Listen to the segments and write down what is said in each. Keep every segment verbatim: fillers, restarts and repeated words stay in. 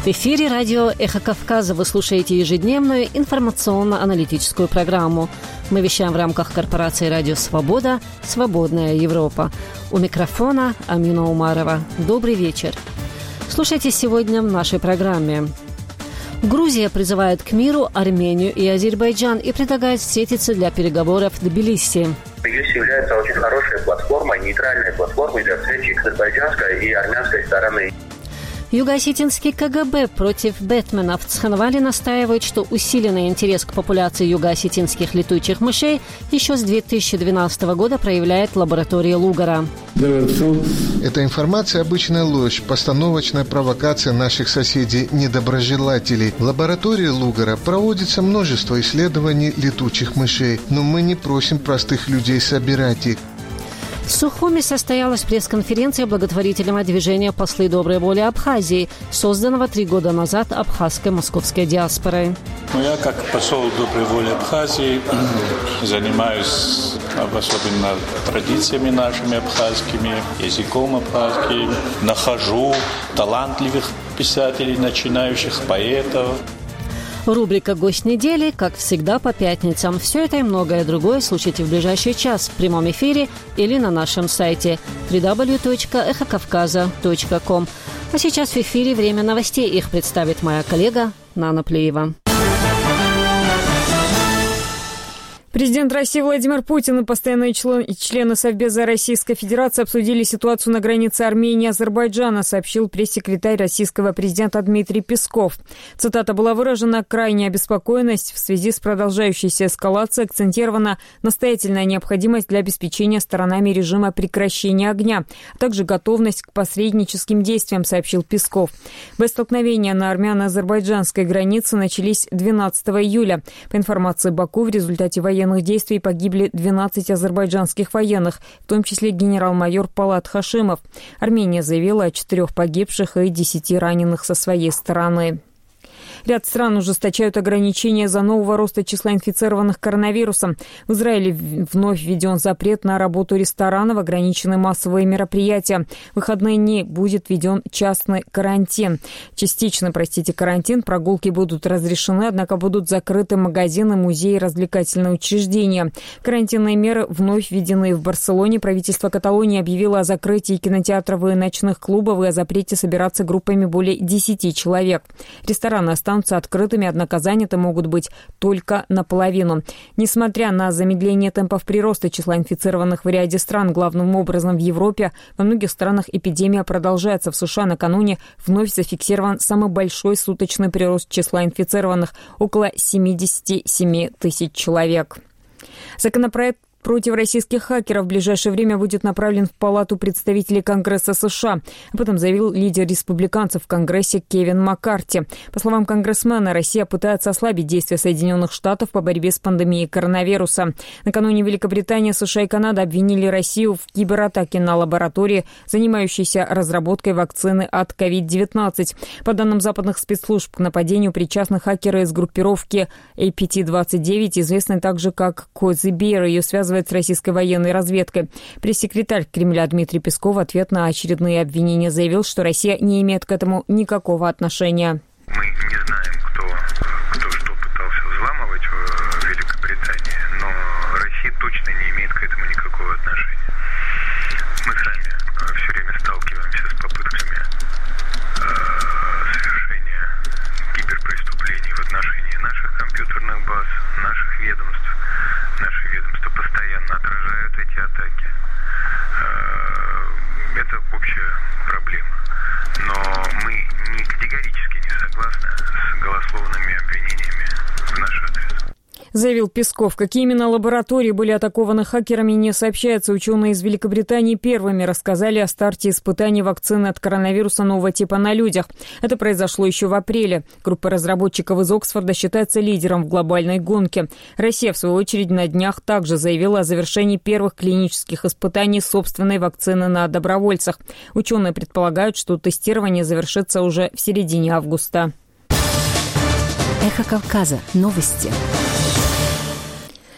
В эфире радио «Эхо Кавказа». Вы слушаете ежедневную информационно-аналитическую программу. Мы вещаем в рамках корпорации «Радио Свобода. Свободная Европа». У микрофона Амина Умарова. Добрый вечер. Слушайте сегодня в нашей программе. Грузия призывает к миру Армению и Азербайджан и предлагает встретиться для переговоров в Тбилиси. ЮС является очень хорошей платформой, нейтральной платформой для встречи азербайджанской и армянской стороны. Юго-осетинский КГБ против Бэтмена в Цхинвале настаивает, что усиленный интерес к популяции юго-осетинских летучих мышей еще с две тысячи двенадцатого года проявляет лаборатория Лугара. Эта информация – обычная ложь, постановочная провокация наших соседей-недоброжелателей. В лаборатории Лугара проводится множество исследований летучих мышей, но мы не просим простых людей собирать их. В Сухуми состоялась пресс-конференция благотворительного движения «Послы доброй воли Абхазии», созданного три года назад абхазской московской диаспорой. Ну, я как посол доброй воли Абхазии занимаюсь особенно традициями нашими абхазскими, языком абхазским, нахожу талантливых писателей, начинающих поэтов. Рубрика «Гость недели», как всегда, по пятницам. Все это и многое другое слушайте в ближайший час в прямом эфире или на нашем сайте дабл ю дабл ю дабл ю точка эхо кавказа точка ком. А сейчас в эфире время новостей. Их представит моя коллега Нана Плеева. Президент России Владимир Путин и постоянные члены Совбеза Российской Федерации обсудили ситуацию на границе Армении и Азербайджана, сообщил пресс-секретарь российского президента Дмитрий Песков. Цитата: «Была выражена крайняя обеспокоенность в связи с продолжающейся эскалацией, акцентирована настоятельная необходимость для обеспечения сторонами режима прекращения огня, а также готовность к посредническим действиям», сообщил Песков. Боестолкновения на армяно-азербайджанской границе начались двенадцатого июля. По информации Баку, в результате военных действий погибли двенадцать азербайджанских военных, в том числе генерал-майор Палат Хашимов. Армения заявила о четырех погибших и десяти раненых со своей стороны. Ряд стран ужесточают ограничения из-за нового роста числа инфицированных коронавирусом. В Израиле вновь введен запрет на работу ресторанов, ограничены массовые мероприятия. В выходные дни будет введен частный карантин. Частично, простите, карантин, прогулки будут разрешены, однако будут закрыты магазины, музеи, развлекательные учреждения. Карантинные меры вновь введены в Барселоне. Правительство Каталонии объявило о закрытии кинотеатров и ночных клубов и о запрете собираться группами более десяти человек. Рестораны останутся открытыми, однако заняты могут быть только наполовину. Несмотря на замедление темпов прироста числа инфицированных в ряде стран, главным образом в Европе, во многих странах эпидемия продолжается. В США накануне вновь зафиксирован самый большой суточный прирост числа инфицированных – около семьдесят семь тысяч человек. Законопроект против российских хакеров в ближайшее время будет направлен в Палату представителей Конгресса США. Об этом заявил лидер республиканцев в Конгрессе Кевин Маккарти. По словам конгрессмена, Россия пытается ослабить действия Соединенных Штатов по борьбе с пандемией коронавируса. Накануне Великобритания, США и Канада обвинили Россию в кибератаке на лаборатории, занимающейся разработкой вакцины от ковид девятнадцать. По данным западных спецслужб, к нападению причастны хакеры из группировки эй пи ти двадцать девять, известной также как Cozy Bear. Ее связывают с российской военной разведкой. Пресс-секретарь Кремля Дмитрий Песков в ответ на очередные обвинения заявил, что Россия не имеет к этому никакого отношения. Мы не знаем, кто, кто что пытался взламывать в Великобритании, но Россия точно не имеет к этому никакого отношения. Мы сами все время сталкиваемся с попытками совершения киберпреступлений в отношении наших компьютерных баз, наших ведомств. Наши ведомства постоянно отражают эти атаки. Это общая проблема. Но мы не категорически не согласны с голословными обвинениями в наш адрес. Заявил Песков. Какие именно лаборатории были атакованы хакерами, не сообщается. Ученые из Великобритании первыми рассказали о старте испытаний вакцины от коронавируса нового типа на людях. Это произошло еще в апреле. Группа разработчиков из Оксфорда считается лидером в глобальной гонке. Россия, в свою очередь, на днях также заявила о завершении первых клинических испытаний собственной вакцины на добровольцах. Ученые предполагают, что тестирование завершится уже в середине августа. Эхо Кавказа. Новости.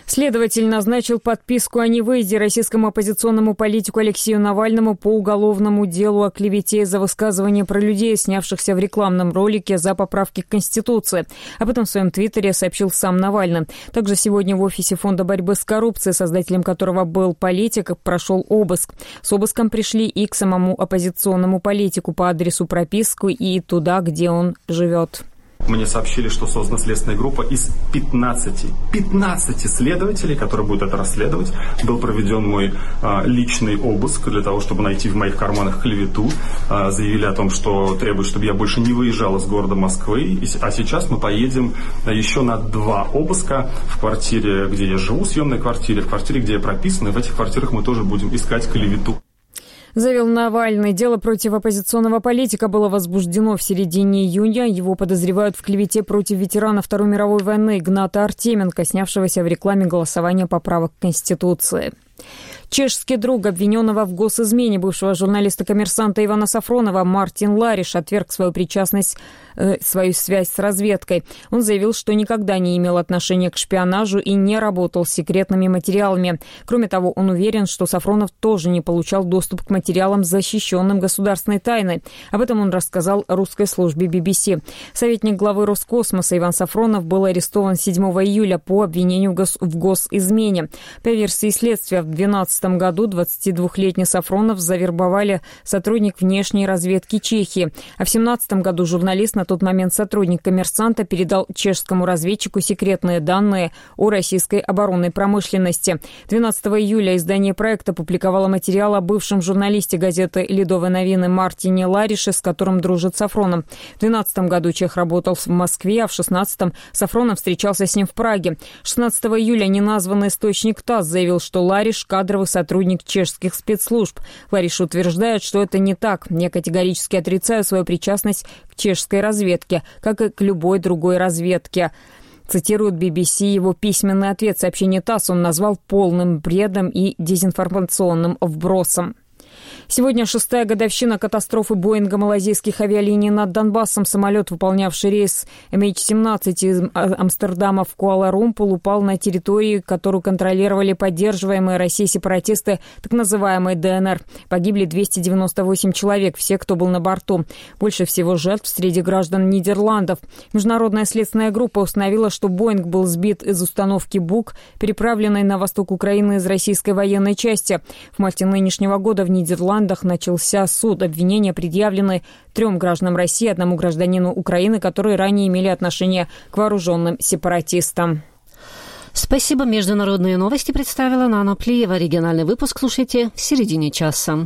Следователь назначил подписку о невыезде российскому оппозиционному политику Алексею Навальному по уголовному делу о клевете за высказывания про людей, снявшихся в рекламном ролике за поправки к Конституции. Об этом в своем твиттере сообщил сам Навальный. Также сегодня в офисе Фонда борьбы с коррупцией, создателем которого был политик, прошел обыск. С обыском пришли и к самому оппозиционному политику по адресу прописку и туда, где он живет. Мне сообщили, что создана следственная группа из пятнадцати, пятнадцати следователей, которые будут это расследовать. Был проведен мой а, личный обыск для того, чтобы найти в моих карманах клевету. А, заявили о том, что требуют, чтобы я больше не выезжал из города Москвы. И, а сейчас мы поедем еще на два обыска в квартире, где я живу, съемной квартире, в квартире, где я прописан. И в этих квартирах мы тоже будем искать клевету. Заявил Навальный. Дело против оппозиционного политика было возбуждено в середине июня. Его подозревают в клевете против ветерана Второй мировой войны Игната Артеменко, снявшегося в рекламе голосования поправок к Конституции. Чешский друг обвиненного в госизмене бывшего журналиста-коммерсанта Ивана Сафронова Мартин Лариш отверг свою причастность, э, свою связь с разведкой. Он заявил, что никогда не имел отношения к шпионажу и не работал с секретными материалами. Кроме того, он уверен, что Сафронов тоже не получал доступ к материалам, защищенным государственной тайной. Об этом он рассказал русской службе би би си. Советник главы Роскосмоса Иван Сафронов был арестован седьмого июля по обвинению в, гос- в госизмене. По версии следствия, в две тысячи двенадцатом году двадцатидвухлетний Сафронов завербовали сотрудник внешней разведки Чехии. А в две тысячи семнадцатом году журналист, на тот момент сотрудник «Коммерсанта», передал чешскому разведчику секретные данные о российской оборонной промышленности. двенадцатого июля издание «Проект» опубликовало материал о бывшем журналисте газеты «Ледовые новины» Мартине Ларише, с которым дружит Сафронов. В две тысячи двенадцатом году чех работал в Москве, а в две тысячи шестнадцатом Сафронов встречался с ним в Праге. шестнадцатого июля неназванный источник ТАСС заявил, что Лариш – кадровый сотрудник чешских спецслужб. Лариш утверждает, что это не так. Я категорически отрицаю свою причастность к чешской разведке, как и к любой другой разведке. Цитирует би би си его письменный ответ. Сообщение ТАСС он назвал полным бредом и дезинформационным вбросом. Сегодня шестая годовщина катастрофы Боинга малайзийских авиалиний над Донбассом. Самолет, выполнявший рейс эм эйч семнадцать из Амстердама в Куала-Румпур, упал на территории, которую контролировали поддерживаемые Россией сепаратисты, так называемой дэ эн эр. Погибли двести девяносто восемь человек, все, кто был на борту. Больше всего жертв среди граждан Нидерландов. Международная следственная группа установила, что Боинг был сбит из установки БУК, переправленной на восток Украины из российской военной части. В марте нынешнего года в Нидерландах начался суд. Обвинения предъявлены трем гражданам России, одному гражданину Украины, которые ранее имели отношение к вооруженным сепаратистам. Спасибо. Международные новости представила Нана Плиева. Региональный выпуск слушайте в середине часа.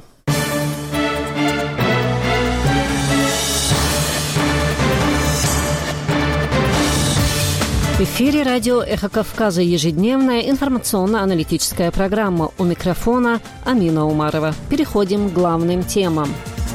В эфире радио «Эхо Кавказа» ежедневная информационно-аналитическая программа. У микрофона Амина Умарова. Переходим к главным темам.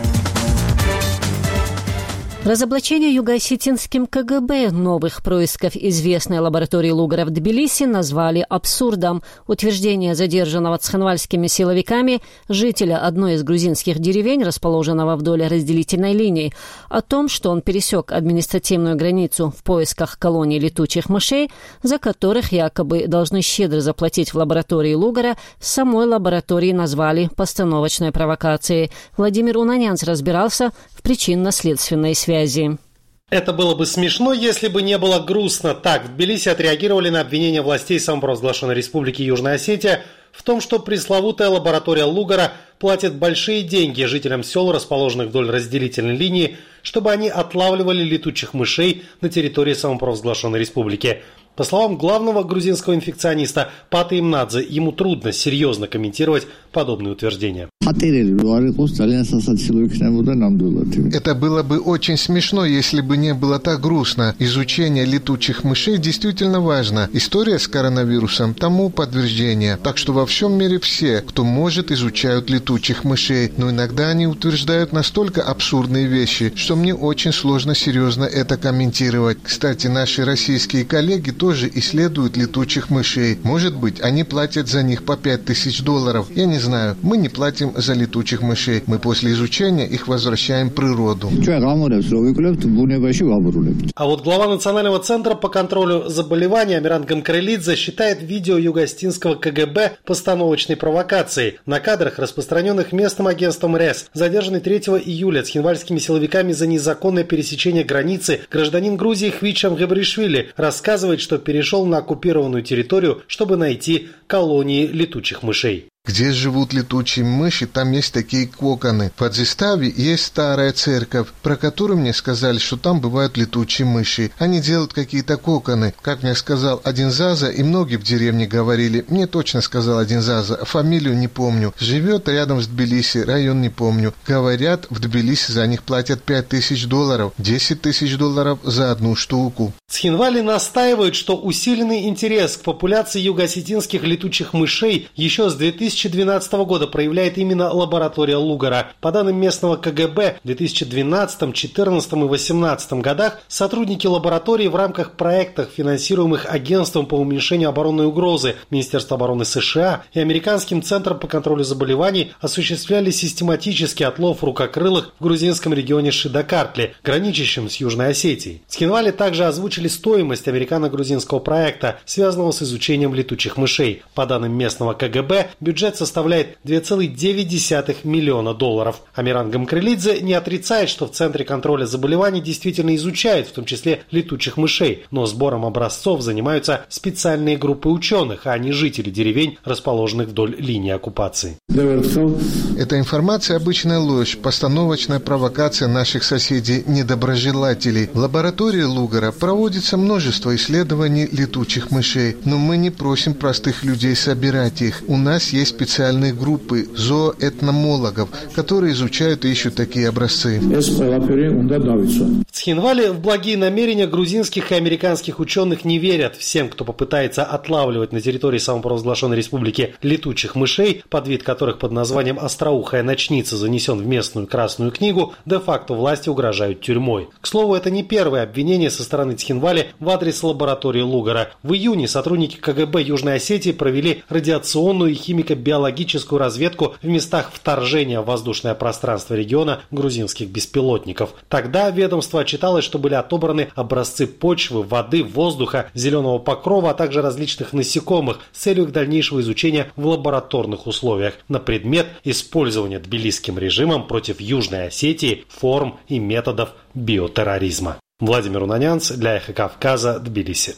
Разоблачение юго-осетинским ка гэ бэ новых происков известной лаборатории Лугара в Тбилиси назвали абсурдом. Утверждение задержанного цхинвальскими силовиками жителя одной из грузинских деревень, расположенного вдоль разделительной линии, о том, что он пересек административную границу в поисках колоний летучих мышей, за которых якобы должны щедро заплатить в лаборатории Лугара, в самой лаборатории назвали постановочной провокацией. Владимир Унанянц разбирался в причинно-следственной связи. Это было бы смешно, если бы не было грустно. Так, в Тбилиси отреагировали на обвинения властей самопровозглашенной Республики Южная Осетия в том, что пресловутая лаборатория Лугара платит большие деньги жителям сел, расположенных вдоль разделительной линии, чтобы они отлавливали летучих мышей на территории самопровозглашенной республики. По словам главного грузинского инфекциониста Паты Имнадзе, ему трудно серьезно комментировать подобные утверждения. Это было бы очень смешно, если бы не было так грустно. Изучение летучих мышей действительно важно. История с коронавирусом тому подтверждение. Так что во всем мире все, кто может, изучают летучих мышей. Но иногда они утверждают настолько абсурдные вещи, что мне очень сложно серьезно это комментировать. Кстати, наши российские коллеги тоже исследуют летучих мышей. Может быть, они платят за них по пять тысяч долларов. Я не не знаю. Мы не платим за летучих мышей. Мы после изучения их возвращаем в природу. А вот глава Национального центра по контролю заболеваний Амиран Гамкарелидзе считает видео юго-осетинского ка гэ бэ постановочной провокацией. На кадрах, распространенных местным агентством РЭС, задержанный третьего июля цхинвальскими силовиками за незаконное пересечение границы, гражданин Грузии Хвичам Габришвили рассказывает, что перешел на оккупированную территорию, чтобы найти колонии летучих мышей. Где живут летучие мыши, там есть такие коконы. В Адзиставе есть старая церковь, про которую мне сказали, что там бывают летучие мыши. Они делают какие-то коконы. Как мне сказал один Заза, и многие в деревне говорили, мне точно сказал один Заза, фамилию не помню. Живет рядом с Тбилиси, район не помню. Говорят, в Тбилиси за них платят пять тысяч долларов, десять тысяч долларов за одну штуку. Цхинвали настаивают, что усиленный интерес к популяции юго-осетинских летучих мышей еще с две тысячи двенадцатого года проявляет именно лаборатория Лугара. По данным местного ка гэ бэ, в две тысячи двенадцатом, две тысячи четырнадцатом и две тысячи восемнадцатом годах сотрудники лаборатории в рамках проектов, финансируемых Агентством по уменьшению оборонной угрозы Министерства обороны США и Американским центром по контролю заболеваний осуществляли систематический отлов рукокрылых в грузинском регионе Шидакартли, граничащем с Южной Осетией. Цхинвали также озвучили стоимость американо-грузинского проекта, связанного с изучением летучих мышей. По данным местного ка гэ бэ, бюджет составляет две целых девять десятых миллиона долларов. Амиран Гамкарелидзе не отрицает, что в Центре контроля заболеваний действительно изучают, в том числе летучих мышей, но сбором образцов занимаются специальные группы ученых, а не жители деревень, расположенных вдоль линии оккупации. Эта информация обычная ложь, постановочная провокация наших соседей-недоброжелателей. В лаборатории Лугара проводится множество исследований летучих мышей, но мы не просим простых людей собирать их. У нас есть специальные группы зооэтномологов, которые изучают и ищут такие образцы. В Цхинвале в благие намерения грузинских и американских ученых не верят. Всем, кто попытается отлавливать на территории самопровозглашенной республики летучих мышей, под вид которых под названием «Остроухая ночница» занесен в местную Красную книгу, де-факто власти угрожают тюрьмой. К слову, это не первое обвинение со стороны Цхинвали в адрес лаборатории Лугара. В июне сотрудники ка гэ бэ Южной Осетии провели радиационную и химико-биологическую разведку в местах вторжения в воздушное пространство региона грузинских беспилотников. Тогда ведомство отчиталось, что были отобраны образцы почвы, воды, воздуха, зеленого покрова, а также различных насекомых с целью их дальнейшего изучения в лабораторных условиях на предмет использования тбилисским режимом против Южной Осетии форм и методов биотерроризма. Владимир Унанянц для Эхо Кавказа, Тбилиси.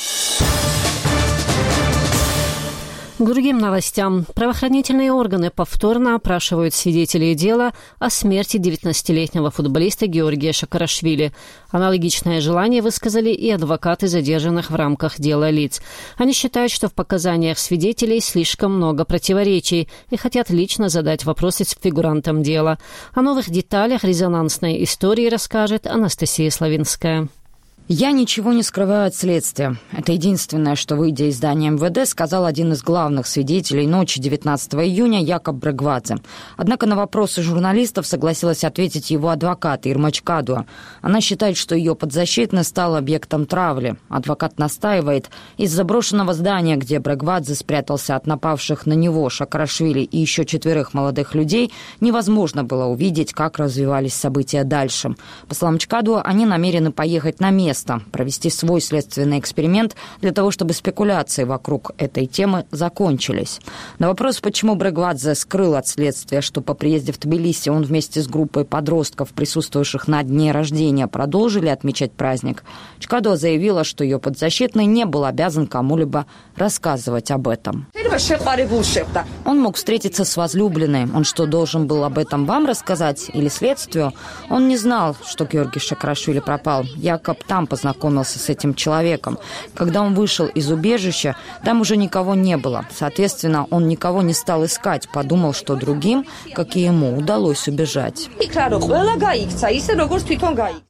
К другим новостям. Правоохранительные органы повторно опрашивают свидетелей дела о смерти девятнадцатилетнего футболиста Георгия Шакарашвили. Аналогичное желание высказали и адвокаты задержанных в рамках дела лиц. Они считают, что в показаниях свидетелей слишком много противоречий и хотят лично задать вопросы с фигурантам дела. О новых деталях резонансной истории расскажет Анастасия Славинская. «Я ничего не скрываю от следствия. Это единственное, что, выйдя из здания эм вэ дэ, сказал один из главных свидетелей ночи девятнадцатого июня Якоб Брегвадзе. Однако на вопросы журналистов согласилась ответить его адвокат Ирмач Кадуа. Она считает, что ее подзащитный стал объектом травли. Адвокат настаивает, из заброшенного здания, где Брегвадзе спрятался от напавших на него Шакарашвили и еще четверых молодых людей, невозможно было увидеть, как развивались события дальше. По словам Чкадуа, они намерены поехать на место, провести свой следственный эксперимент для того, чтобы спекуляции вокруг этой темы закончились. На вопрос, почему Брегвадзе скрыл от следствия, что по приезде в Тбилиси он вместе с группой подростков, присутствующих на дне рождения, продолжили отмечать праздник, Чкадуа заявила, что ее подзащитный не был обязан кому-либо рассказывать об этом. Он мог встретиться с возлюбленной. Он что, должен был об этом вам рассказать или следствию? Он не знал, что Георгий Шакарашвили пропал. Якоб там познакомился с этим человеком. Когда он вышел из убежища, там уже никого не было. Соответственно, он никого не стал искать, подумал, что другим, как и ему, удалось убежать.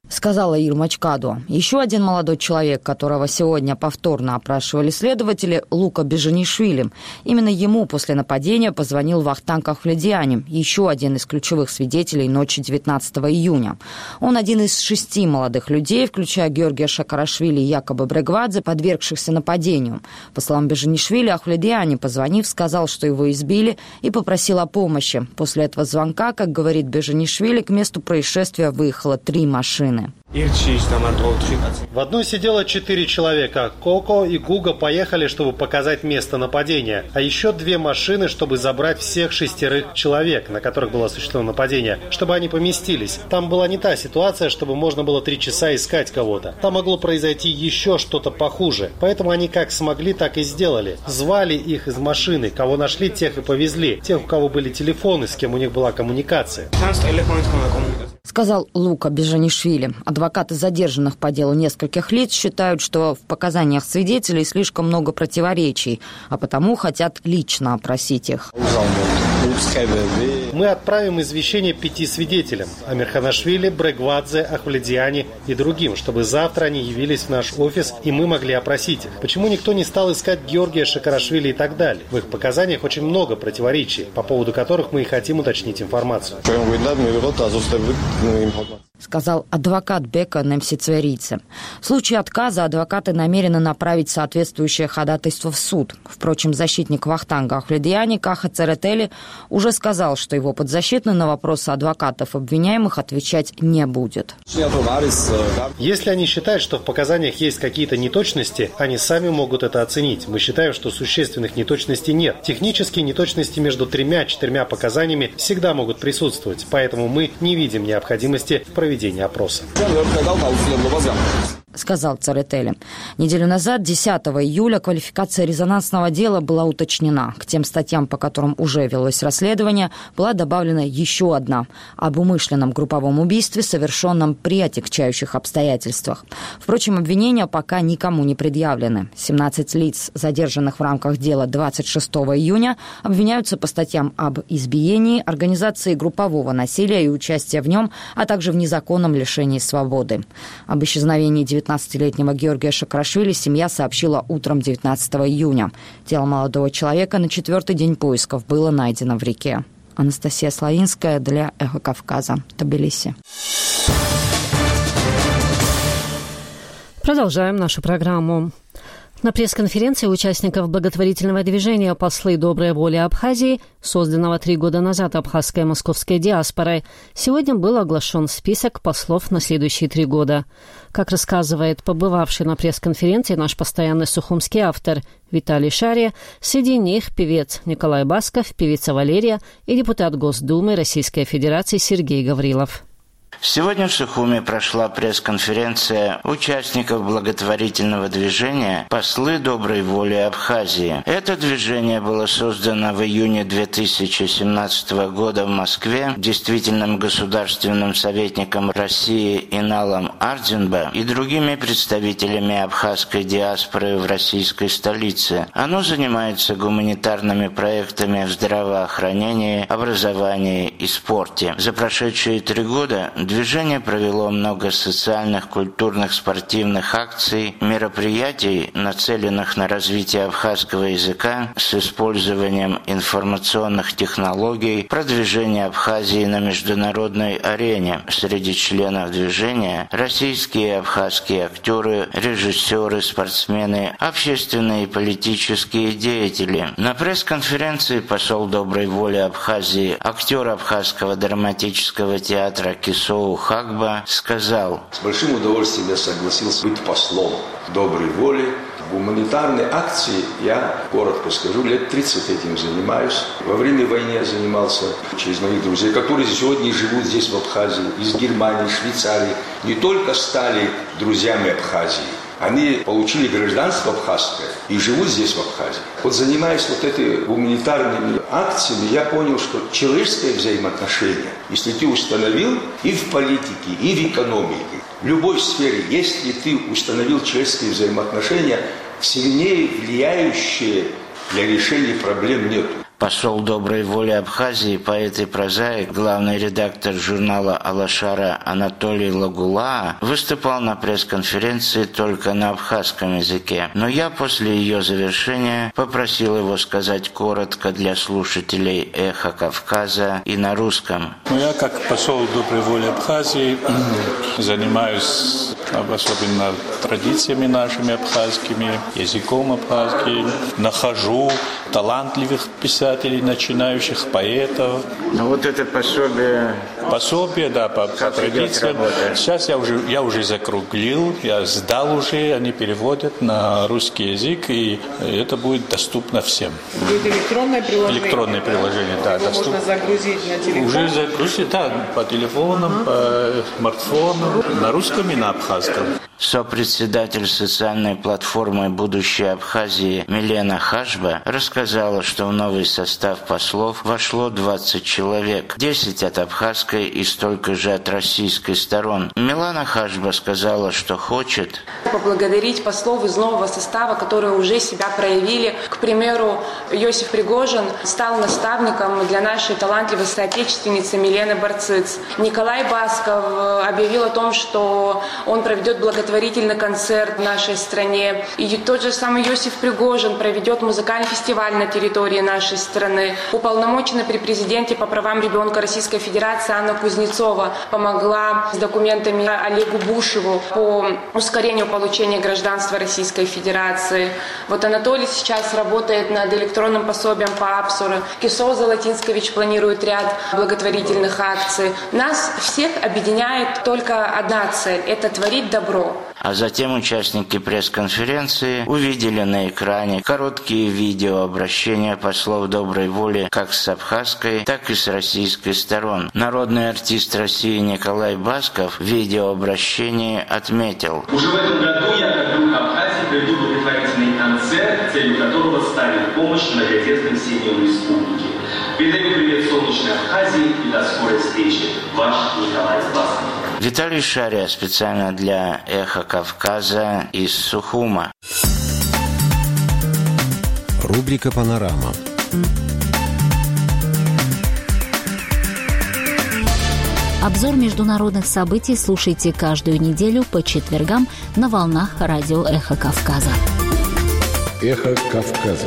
сказала Ирма Чкаду. Еще один молодой человек, которого сегодня повторно опрашивали следователи, Лука Бежанишвили. Именно ему после нападения позвонил Вахтанг Ахвледиани, еще один из ключевых свидетелей ночи девятнадцатого июня. Он один из шести молодых людей, включая Георгия Шакарашвили и Якоба Брегвадзе, подвергшихся нападению. По словам Бежанишвили, Ахвледиани, позвонив, сказал, что его избили, и попросил о помощи. После этого звонка, как говорит Бежанишвили, к месту происшествия выехало три машины. В одной сидело четыре человека. Коко и Гуга поехали, чтобы показать место нападения. А еще две машины, чтобы забрать всех шестерых человек, на которых было осуществлено нападение, чтобы они поместились. Там была не та ситуация, чтобы можно было три часа искать кого-то. Там могло произойти еще что-то похуже. Поэтому они как смогли, так и сделали. Звали их из машины. Кого нашли, тех и повезли. Тех, у кого были телефоны, с кем у них была коммуникация. Сказал Лука Бежанишвили. Адвокаты задержанных по делу нескольких лиц считают, что в показаниях свидетелей слишком много противоречий, а потому хотят лично опросить их. Мы отправим извещение пяти свидетелям – Амирханашвили, Брегвадзе, Ахвледиани и другим, чтобы завтра они явились в наш офис, и мы могли опросить их. Почему никто не стал искать Георгия Шакарашвили и так далее? В их показаниях очень много противоречий, по поводу которых мы и хотим уточнить информацию. Сказал адвокат Бека Немсицверидзе. В случае отказа адвокаты намерены направить соответствующее ходатайство в суд. Впрочем, защитник Вахтанга Ахвледиани Каха Церетели уже сказал, что его подзащитный на вопросы адвокатов обвиняемых отвечать не будет. Если они считают, что в показаниях есть какие-то неточности, они сами могут это оценить. Мы считаем, что существенных неточностей нет. Технические неточности между тремя-четырьмя показаниями всегда могут присутствовать, поэтому мы не видим необходимости в проведении опроса. Сказал Церетели. Неделю назад, десятого июля, квалификация резонансного дела была уточнена. К тем статьям, по которым уже велось расследование, была добавлена еще одна – об умышленном групповом убийстве, совершенном при отягчающих обстоятельствах. Впрочем, обвинения пока никому не предъявлены. семнадцать лиц, задержанных в рамках дела двадцать шестого июня, обвиняются по статьям об избиении, организации группового насилия и участия в нем, а также в незаконном лишении свободы. Об исчезновении девятнадцатилетнего Георгия Шакарашвили семья сообщила утром девятнадцатого июня. Тело молодого человека на четвертый день поисков было найдено в реке. Анастасия Славинская для «Эхо Кавказа», Тбилиси. Продолжаем нашу программу. На пресс-конференции участников благотворительного движения «Послы доброй воли Абхазии», созданного три года назад абхазской и московской диаспорой, сегодня был оглашен список послов на следующие три года. Как рассказывает побывавший на пресс-конференции наш постоянный сухумский автор Виталий Шария, среди них певец Николай Басков, певица Валерия и депутат Госдумы Российской Федерации Сергей Гаврилов. Сегодня в Сухуме прошла пресс-конференция участников благотворительного движения «Послы доброй воли Абхазии». Это движение было создано в июне две тысячи семнадцатого года в Москве действительным государственным советником России Иналом Ардзинбе и другими представителями абхазской диаспоры в российской столице. Оно занимается гуманитарными проектами в здравоохранении, образовании и спорте. За прошедшие три года движение провело много социальных, культурных, спортивных акций, мероприятий, нацеленных на развитие абхазского языка с использованием информационных технологий, продвижение Абхазии на международной арене. Среди членов движения российские и абхазские актеры, режиссеры, спортсмены, общественные и политические деятели. На пресс-конференции посол доброй воли Абхазии, актер абхазского драматического театра Кисоу Хагба сказал: «С большим удовольствием я согласился быть послом доброй воли. В гуманитарной акции я, коротко скажу, лет тридцать этим занимаюсь. Во время войны я занимался через моих друзей, которые сегодня живут здесь, в Абхазии, из Германии, Швейцарии. Не только стали друзьями Абхазии, они получили гражданство абхазское и живут здесь, в Абхазии. Вот занимаясь вот этой гуманитарными акциями, я понял, что человеческое взаимоотношение, если ты установил и в политике, и в экономике, в любой сфере, если ты установил человеческие взаимоотношения, сильнее влияющие для решения проблем нет. Посол доброй воли Абхазии, поэт и прозаик, главный редактор журнала «Алашара» Анатолий Лагула выступал на пресс-конференции только на абхазском языке. Но я после ее завершения попросил его сказать коротко для слушателей «Эхо Кавказа» и на русском. Ну, я как посол доброй воли Абхазии занимаюсь особенно традициями нашими абхазскими, языком абхазским, нахожу талантливых писателей, начинающих поэтов. Ну вот это пособие... Пособие, да, по, по традициям. Сейчас я уже, я уже закруглил, я сдал уже, они переводят на русский язык, и это будет доступно всем. Будет электронное приложение? Электронное приложение, да. Его доступ... можно загрузить на телефон? Уже загрузить, да, по телефонам, uh-huh. по смартфону, на русском и на абхазском. Сопредседатель социальной платформы «Будущее Абхазии» Милена Хашба рассказала, что в новый состав послов вошло двадцать человек, десять от абхазской и столько же от российской сторон. Милена Хашба сказала, что хочет поблагодарить послов из нового состава, которые уже себя проявили. К примеру, Иосиф Пригожин стал наставником для нашей талантливой соотечественницы Милены Барциц. Николай Басков объявил о том, что он проведет благотворительность благотворительный концерт в нашей стране. И тот же самый Иосиф Пригожин проведет музыкальный фестиваль на территории нашей страны. Уполномоченная при президенте по правам ребенка Российской Федерации Анна Кузнецова помогла с документами Олегу Бушеву по ускорению получения гражданства Российской Федерации. Вот Анатолий сейчас работает над электронным пособием по Апсуру. Кисо Золотинскович планирует ряд благотворительных акций. Нас всех объединяет только одна цель – это творить добро. А затем участники пресс-конференции увидели на экране короткие видеообращения послов доброй воли как с абхазской, так и с российской сторон. Народный артист России Николай Басков в видеообращении отметил: «Уже в этом году я, как друг Абхазии, проведу благотворительный концерт, целью которого станет помощь многодетным семьям республики. Передаю привет солнечной Абхазии и до скорой встречи. Ваш Николай Басков». Виталий Шария специально для «Эхо Кавказа» из Сухума. Рубрика «Панорама». Обзор международных событий слушайте каждую неделю по четвергам на волнах радио «Эхо Кавказа». «Эхо Кавказа».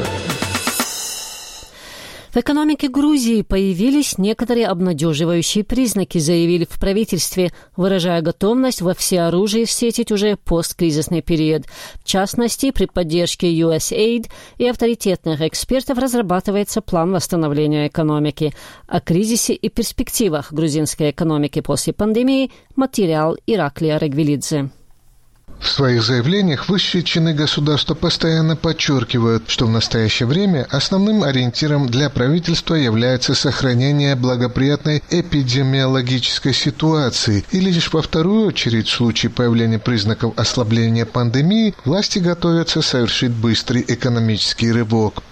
В экономике Грузии появились некоторые обнадеживающие признаки, заявили в правительстве, выражая готовность во всеоружии встретить уже посткризисный период. В частности, при поддержке ю эс эй ай ди и авторитетных экспертов разрабатывается план восстановления экономики. О кризисе и перспективах грузинской экономики после пандемии материал Ираклия Регвилидзе. В своих заявлениях высшие чины государства постоянно подчеркивают, что в настоящее время основным ориентиром для правительства является сохранение благоприятной эпидемиологической ситуации, и лишь во вторую очередь в случае появления признаков ослабления пандемии власти готовятся совершить быстрый экономический рывок.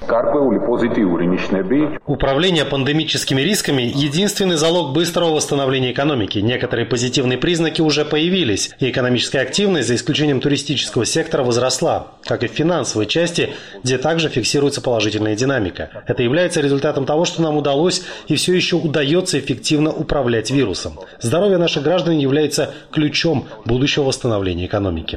Управление пандемическими рисками – единственный залог быстрого восстановления экономики. Некоторые позитивные признаки уже появились, и экономическая активность, за исключением туристического сектора, возросла, как и в финансовой части, где также фиксируется положительная динамика. Это является результатом того, что нам удалось и все еще удается эффективно управлять вирусом. Здоровье наших граждан является ключом будущего восстановления экономики.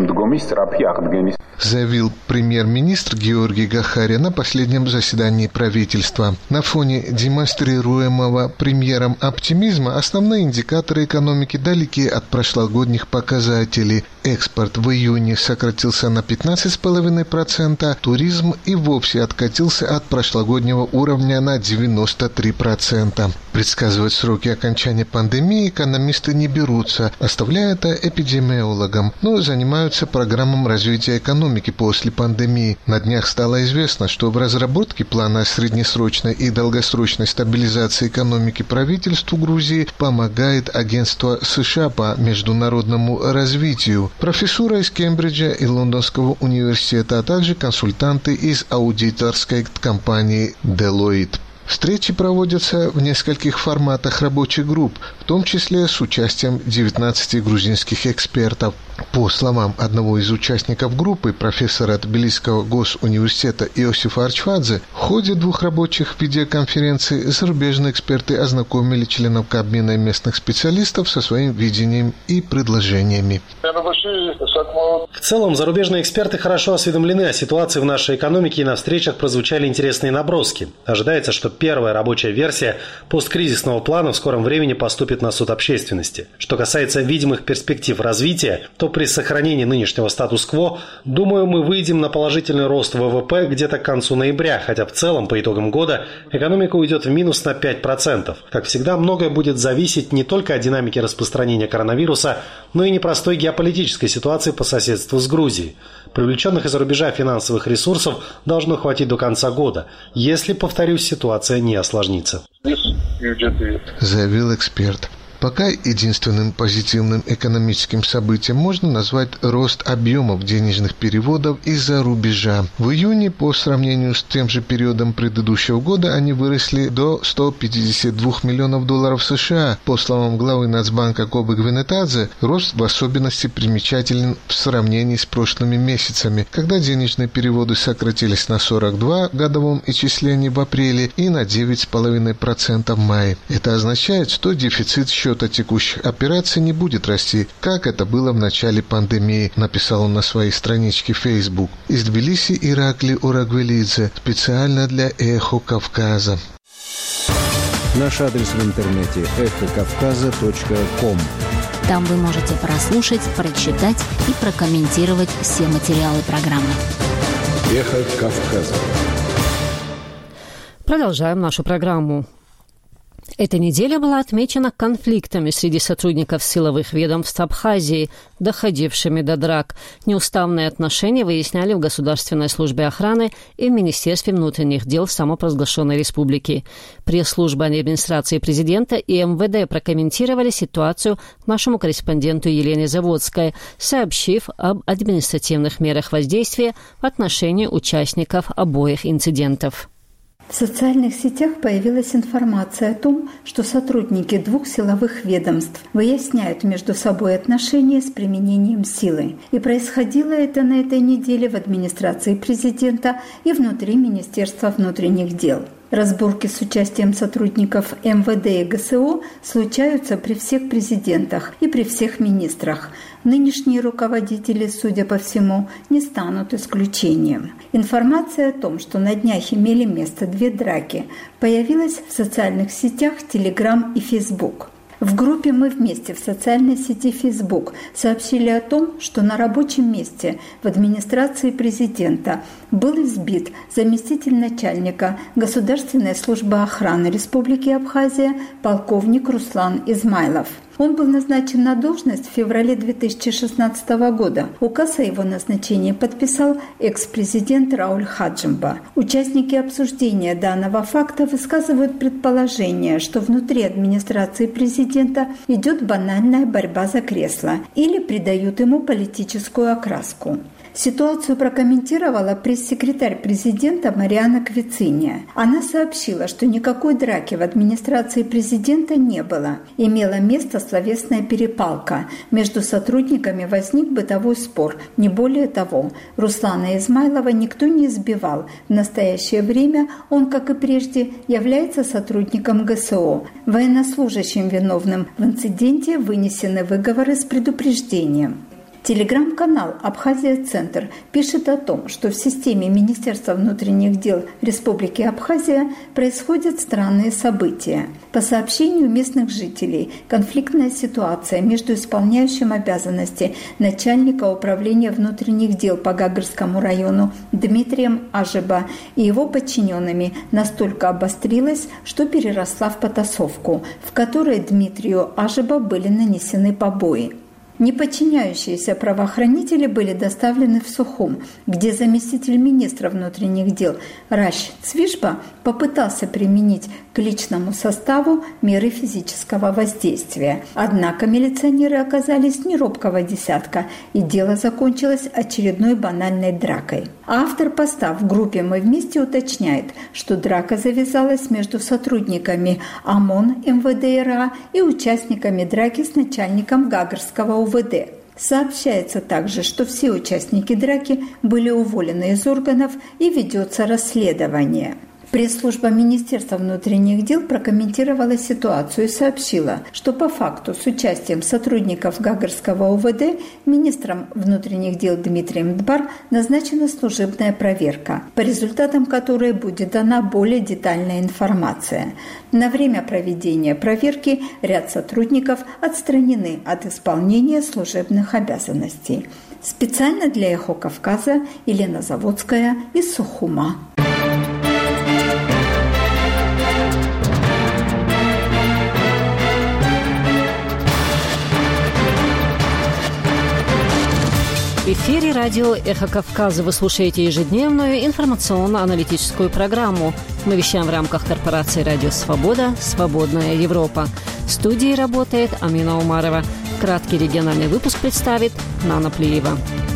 Заявил премьер-министр Георгий Гахария на последнем заседании правительства. На фоне демонстрируемого премьером оптимизма основные индикаторы экономики далеки от прошлогодних показателей. Экспорт в июне сократился на пятнадцать целых пять десятых процента, туризм и вовсе откатился от прошлогоднего уровня на девяносто три процента. Предсказывать сроки окончания пандемии экономисты не берутся, оставляя это эпидемиологам, но занимаются программой развития экономики после пандемии. На днях стало известно, что в разработке плана среднесрочной и долгосрочной стабилизации экономики правительству Грузии помогает агентство США по международному развитию, профессура из Кембриджа и Лондонского университета, а также консультанты из аудиторской компании Deloitte. Встречи проводятся в нескольких форматах рабочих групп, в том числе с участием девятнадцати грузинских экспертов. По словам одного из участников группы, профессора Тбилисского госуниверситета Иосифа Арчвадзе, в ходе двух рабочих видеоконференций зарубежные эксперты ознакомили членов Кабмина и местных специалистов со своим видением и предложениями. В целом, зарубежные эксперты хорошо осведомлены о ситуации в нашей экономике, и на встречах прозвучали интересные наброски. Ожидается, что первая рабочая версия посткризисного плана в скором времени поступит на суд общественности. Что касается видимых перспектив развития, то при сохранении нынешнего статус-кво, думаю, мы выйдем на положительный рост ВВП где-то к концу ноября, хотя в целом по итогам года экономика уйдет в минус на пять процентов. Как всегда, многое будет зависеть не только от динамики распространения коронавируса, но и непростой геополитической ситуации по соседству с Грузией. Привлеченных из-за рубежа финансовых ресурсов должно хватить до конца года, если, повторюсь, ситуация не осложнится. Заявил эксперт. Пока единственным позитивным экономическим событием можно назвать рост объемов денежных переводов из-за рубежа. В июне, по сравнению с тем же периодом предыдущего года, они выросли до ста пятидесяти двух миллионов долларов США. По словам главы Нацбанка Кобы Гвенетадзе, рост в особенности примечателен в сравнении с прошлыми месяцами, когда денежные переводы сократились на сорок два в годовом исчислении в апреле и на девять целых пять десятых процента в мае. Это означает, что дефицит счета текущих операций не будет расти, как это было в начале пандемии, написал он на своей страничке в Facebook. Из Тбилиси Иракли Урагвелидзе, специально для «Эхо Кавказа». Наш адрес в интернете эхо кавказа точка ком. Там вы можете прослушать, прочитать и прокомментировать все материалы программы. «Эхо Кавказа». Продолжаем нашу программу. Эта неделя была отмечена конфликтами среди сотрудников силовых ведомств Абхазии, доходившими до драк. Неуставные отношения выясняли в Государственной службе охраны и в Министерстве внутренних дел самопровозглашенной республики. Пресс-служба администрации президента и эм вэ дэ прокомментировали ситуацию нашему корреспонденту Елене Заводской, сообщив об административных мерах воздействия в отношении участников обоих инцидентов. В социальных сетях появилась информация о том, что сотрудники двух силовых ведомств выясняют между собой отношения с применением силы. И происходило это на этой неделе в администрации президента и внутри Министерства внутренних дел. Разборки с участием сотрудников эм вэ дэ и гэ эс о случаются при всех президентах и при всех министрах. Нынешние руководители, судя по всему, не станут исключением. Информация о том, что на днях имели место две драки, появилась в социальных сетях Telegram и Facebook. В группе «Мы вместе» в социальной сети Facebook сообщили о том, что на рабочем месте в администрации президента был избит заместитель начальника Государственной службы охраны Республики Абхазия полковник Руслан Измайлов. Он был назначен на должность в феврале две тысячи шестнадцатого года. Указ о его назначении подписал экс-президент Рауль Хаджимба. Участники обсуждения данного факта высказывают предположение, что внутри администрации президента идет банальная борьба за кресло или придают ему политическую окраску. Ситуацию прокомментировала пресс-секретарь президента Мариана Квициния. Она сообщила, что никакой драки в администрации президента не было. Имела место словесная перепалка. Между сотрудниками возник бытовой спор. Не более того, Руслана Измайлова никто не избивал. В настоящее время он, как и прежде, является сотрудником гэ эс о. Военнослужащим, виновным в инциденте, вынесены выговоры с предупреждением. Телеграм-канал «Абхазия-Центр» пишет о том, что в системе Министерства внутренних дел Республики Абхазия происходят странные события. По сообщению местных жителей, конфликтная ситуация между исполняющим обязанности начальника управления внутренних дел по Гагарскому району Дмитрием Ажеба и его подчиненными настолько обострилась, что переросла в потасовку, в которой Дмитрию Ажеба были нанесены побои. Не подчиняющиеся правоохранители были доставлены в Сухум, где заместитель министра внутренних дел Раш Цвишба попытался применить к личному составу меры физического воздействия. Однако милиционеры оказались не робкого десятка, и дело закончилось очередной банальной дракой. Автор поста в группе «Мы вместе» уточняет, что драка завязалась между сотрудниками ОМОН эм вэ дэ эр а и участниками драки с начальником Гагарского у вэ дэ. Сообщается также, что все участники драки были уволены из органов и ведется расследование. Пресс-служба Министерства внутренних дел прокомментировала ситуацию и сообщила, что по факту с участием сотрудников Гагарского у вэ дэ министром внутренних дел Дмитрием Дбар назначена служебная проверка, по результатам которой будет дана более детальная информация. На время проведения проверки ряд сотрудников отстранены от исполнения служебных обязанностей. Специально для «Эхо Кавказа» Елена Заводская из Сухума. В эфире радио «Эхо Кавказа». Вы слушаете ежедневную информационно-аналитическую программу. Мы вещаем в рамках корпорации «Радио Свобода. Свободная Европа». В студии работает Амина Умарова. Краткий региональный выпуск представит Нана Плиева.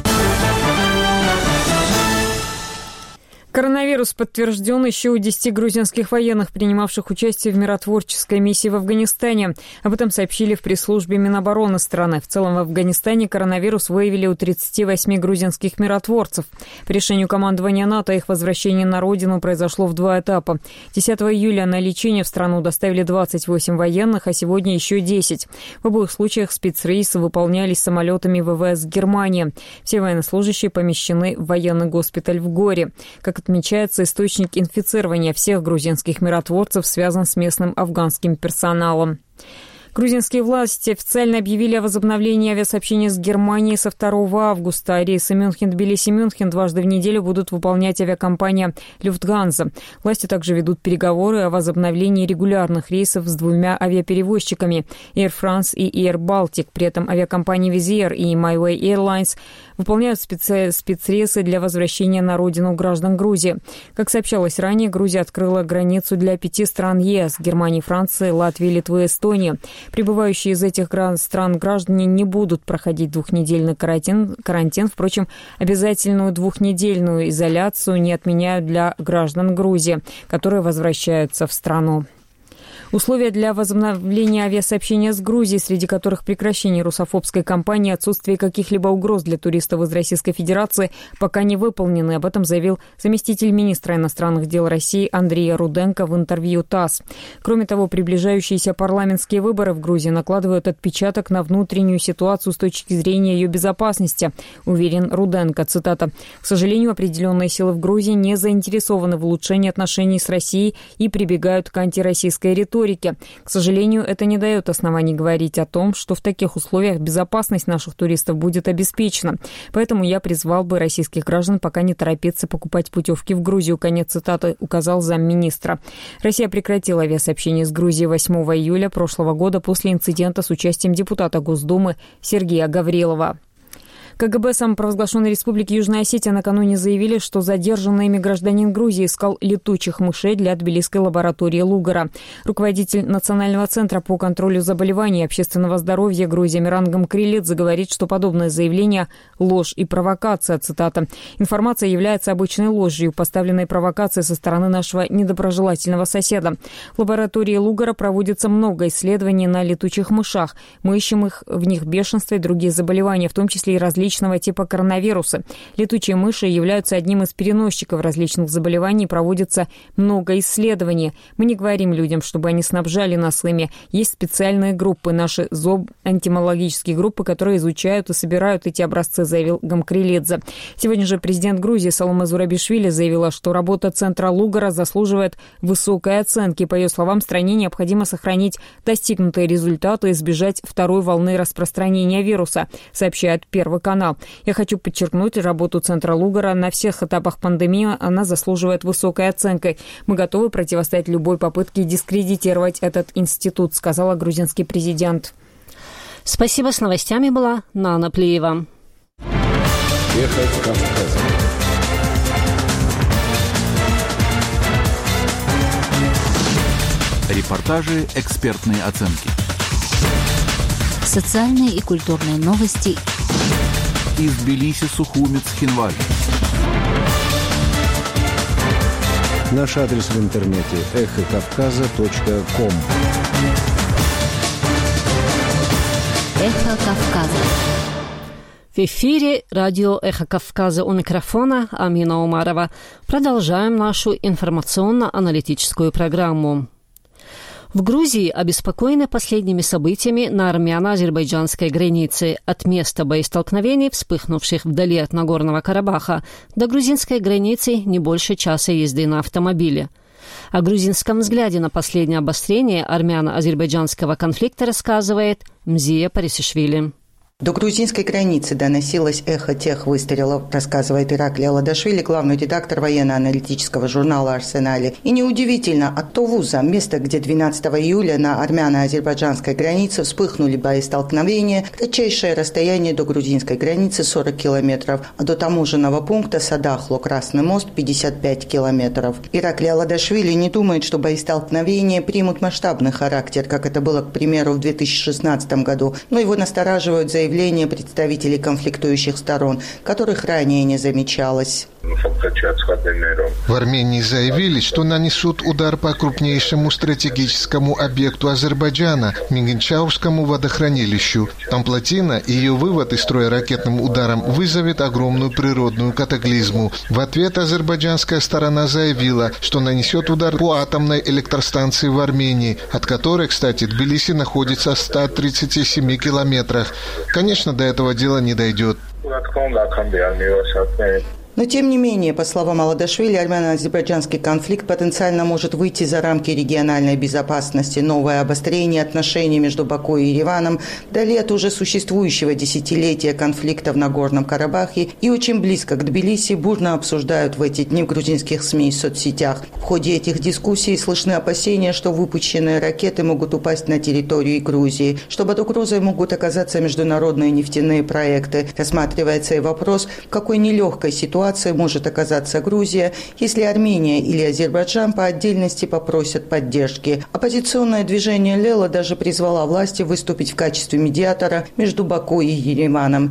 Коронавирус подтвержден еще у десяти грузинских военных, принимавших участие в миротворческой миссии в Афганистане. Об этом сообщили в пресс-службе Минобороны страны. В целом в Афганистане коронавирус выявили у тридцати восьми грузинских миротворцев. По решению командования НАТО их возвращение на родину произошло в два этапа. десятого июля на лечение в страну доставили двадцать восемь военных, а сегодня еще десять. В обоих случаях спецрейсы выполнялись самолетами вэ вэ эс Германии. Все военнослужащие помещены в военный госпиталь в Горе. Как отмечается, источник инфицирования всех грузинских миротворцев связан с местным афганским персоналом. Грузинские власти официально объявили о возобновлении авиасообщения с Германией со второго августа. Рейсы Мюнхен-Тбилиси-Мюнхен дважды в неделю будут выполнять авиакомпания «Люфтганза». Власти также ведут переговоры о возобновлении регулярных рейсов с двумя авиаперевозчиками – Air France и Air Baltic. При этом авиакомпании Wizz Air и MyWay Airlines выполняют специ... спецрейсы для возвращения на родину граждан Грузии. Как сообщалось ранее, Грузия открыла границу для пяти стран е эс – Германии, Франции, Латвии, Литвы и Эстонии. Прибывающие из этих стран граждане не будут проходить двухнедельный карантин. карантин. Впрочем, обязательную двухнедельную изоляцию не отменяют для граждан Грузии, которые возвращаются в страну. Условия для возобновления авиасообщения с Грузией, среди которых прекращение русофобской кампании и отсутствие каких-либо угроз для туристов из Российской Федерации, пока не выполнены. Об этом заявил заместитель министра иностранных дел России Андрей Руденко в интервью ТАСС. Кроме того, приближающиеся парламентские выборы в Грузии накладывают отпечаток на внутреннюю ситуацию с точки зрения ее безопасности, уверен Руденко. Цитата. «К сожалению, определенные силы в Грузии не заинтересованы в улучшении отношений с Россией и прибегают к антироссийской риторике. К сожалению, это не дает оснований говорить о том, что в таких условиях безопасность наших туристов будет обеспечена. Поэтому я призвал бы российских граждан пока не торопиться покупать путевки в Грузию», конец цитаты, указал замминистра. Россия прекратила авиасообщение с Грузией восьмого июля прошлого года после инцидента с участием депутата Госдумы Сергея Гаврилова. ка гэ бэ самопровозглашенной Республики Южная Осетия накануне заявили, что задержанный ими гражданин Грузии искал летучих мышей для тбилисской лаборатории Лугара. Руководитель Национального центра по контролю заболеваний и общественного здоровья Грузии Миран Гамкрилидзе говорит, что подобное заявление – ложь и провокация. Цитата. «Информация является обычной ложью, поставленной провокацией со стороны нашего недоброжелательного соседа. В лаборатории Лугара проводится много исследований на летучих мышах. Мы ищем их, в них бешенство и другие заболевания, в том числе и различные личного типа коронавируса. Летучие мыши являются одним из переносчиков различных заболеваний, проводится много исследований. Мы не говорим людям, чтобы они снабжали нас ими. Есть специальные группы, наши зооэнтомологические группы, которые изучают и собирают эти образцы», заявил Гамкрилидзе. Сегодня же президент Грузии Саломе Зурабишвили заявила, что работа центра Лугара заслуживает высокой оценки. По ее словам, стране необходимо сохранить достигнутые результаты и избежать второй волны распространения вируса, сообщает Первый канал. Я хочу подчеркнуть, работу центра Лугара на всех этапах пандемии она заслуживает высокой оценкой. Мы готовы противостоять любой попытке дискредитировать этот институт, сказала грузинский президент. Спасибо, с новостями была Нана Плиева. Эхо Кавказа. Репортажи, экспертные оценки. Социальные и культурные новости. Из Тбилиси, Сухумец, Хинваль. Наш адрес в интернете эхо кавказа точка ком. Эхо Кавказа. В эфире радио «Эхо Кавказа», у микрофона Амина Умарова. Продолжаем нашу информационно-аналитическую программу. В Грузии обеспокоены последними событиями на армяно-азербайджанской границе от места боестолкновений, вспыхнувших вдали от Нагорного Карабаха, до грузинской границы не больше часа езды на автомобиле. О грузинском взгляде на последнее обострение армяно-азербайджанского конфликта рассказывает Мзия Парисишвили. До грузинской границы доносилось эхо тех выстрелов, рассказывает Ираклий Аладашвили, главный редактор военно-аналитического журнала «Арсенале». И неудивительно, от Товуза, места, где двенадцатого июля на армяно-азербайджанской границе вспыхнули боестолкновения, кратчайшее расстояние до грузинской границы сорок километров, а до таможенного пункта Садахло-Красный мост пятьдесят пять километров. Ираклий Аладашвили не думает, что боестолкновения примут масштабный характер, как это было, к примеру, в две тысячи шестнадцатом году, но его настораживают заявления Заявления представителей конфликтующих сторон, которых ранее не замечалось. В Армении заявили, что нанесут удар по крупнейшему стратегическому объекту Азербайджана – Мигинчаускому водохранилищу. Там плотина и ее вывод из строя ракетным ударом вызовет огромную природную катаклизму. В ответ азербайджанская сторона заявила, что нанесет удар по атомной электростанции в Армении, от которой, кстати, Тбилиси находится в ста тридцати семи километрах. Конечно, до этого дела не дойдет. Но, тем не менее, по словам Аладашвили, армяно-азербайджанский конфликт потенциально может выйти за рамки региональной безопасности. Новое обострение отношений между Баку и Ереваном вдали от уже существующего десятилетия конфликта в Нагорном Карабахе и очень близко к Тбилиси бурно обсуждают в эти дни в грузинских СМИ и соцсетях. В ходе этих дискуссий слышны опасения, что выпущенные ракеты могут упасть на территорию Грузии, что под угрозой могут оказаться международные нефтяные проекты. Рассматривается и вопрос, в какой нелегкой ситуации может оказаться Грузия, если Армения или Азербайджан по отдельности попросят поддержки. Оппозиционное движение «Лела» даже призвало власти выступить в качестве медиатора между Баку и Ереваном.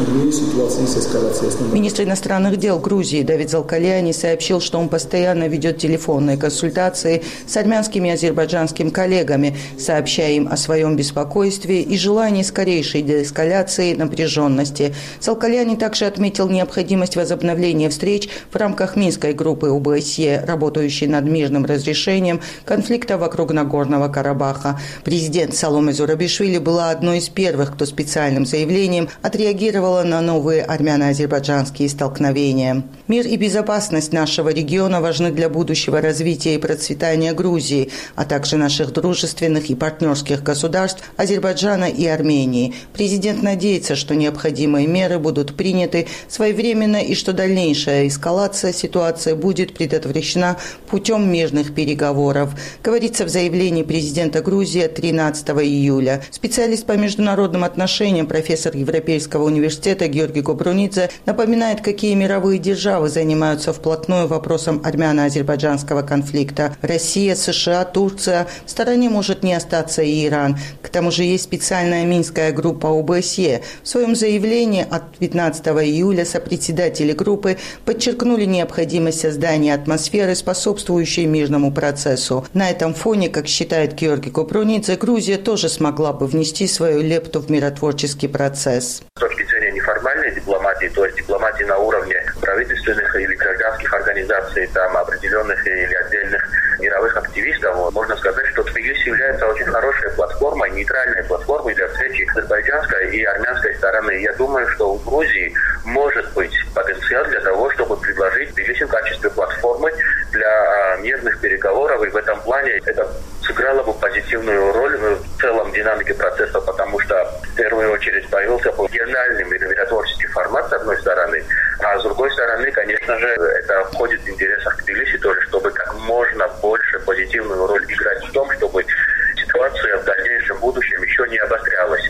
Министр иностранных дел Грузии Давид Залкаляни сообщил, что он постоянно ведет телефонные консультации с армянскими и азербайджанскими коллегами, сообщая им о своем беспокойстве и желании скорейшей деэскалации напряженности. Залкаляни также отметил необходимость возобновления встреч в рамках Минской группы ОБСЕ, работающей над мирным разрешением конфликта вокруг Нагорного Карабаха. Президент Саломе Зурабишвили была одной из первых, кто специальным заявлением отреагировала на новые армяно-азербайджанские столкновения. Мир и безопасность нашего региона важны для будущего развития и процветания Грузии, а также наших дружественных и партнерских государств Азербайджана и Армении. Президент надеется, что необходимые меры будут приняты своевременно и что дальнейшая эскалация ситуации будет предотвращена путем мирных переговоров, говорится в заявлении президента Грузии тринадцатого июля. Специалист по международным отношениям, профессор Европейского университета Георгий Кобрунидзе напоминает, какие мировые державы занимаются вплотную вопросом армяно-азербайджанского конфликта. Россия, США, Турция. В стороне может не остаться и Иран. К тому же есть специальная Минская группа ОБСЕ. В своем заявлении от пятнадцатого июля сопредседатели группы подчеркнули необходимость создания атмосферы, способствующей мирному процессу. На этом фоне, как считает Георгий Купрунидзе, Грузия тоже смогла бы внести свою лепту в миротворческий процесс. С точки зрения неформальной дипломатии, то есть дипломатии на уровне правительственных или гражданских организаций, там определенных или отдельных мировых активистов, можно сказать, что Тбилиси является очень хорошей платформой, нейтральной платформой для встречи азербайджанской и армянской стороны. Я думаю, что у Грузии может быть потенциал для того, чтобы предложить Тбилиси в качестве платформы для мирных переговоров, и в этом плане это сыграло бы позитивную роль в целом динамике процесса, потому что в первую очередь появился региональный миротворческий формат с одной стороны, а с другой стороны, конечно же, это входит в интересах Тбилиси тоже, чтобы как можно больше позитивную роль играть в том, чтобы ситуация в дальнейшем будущем еще не обострялась.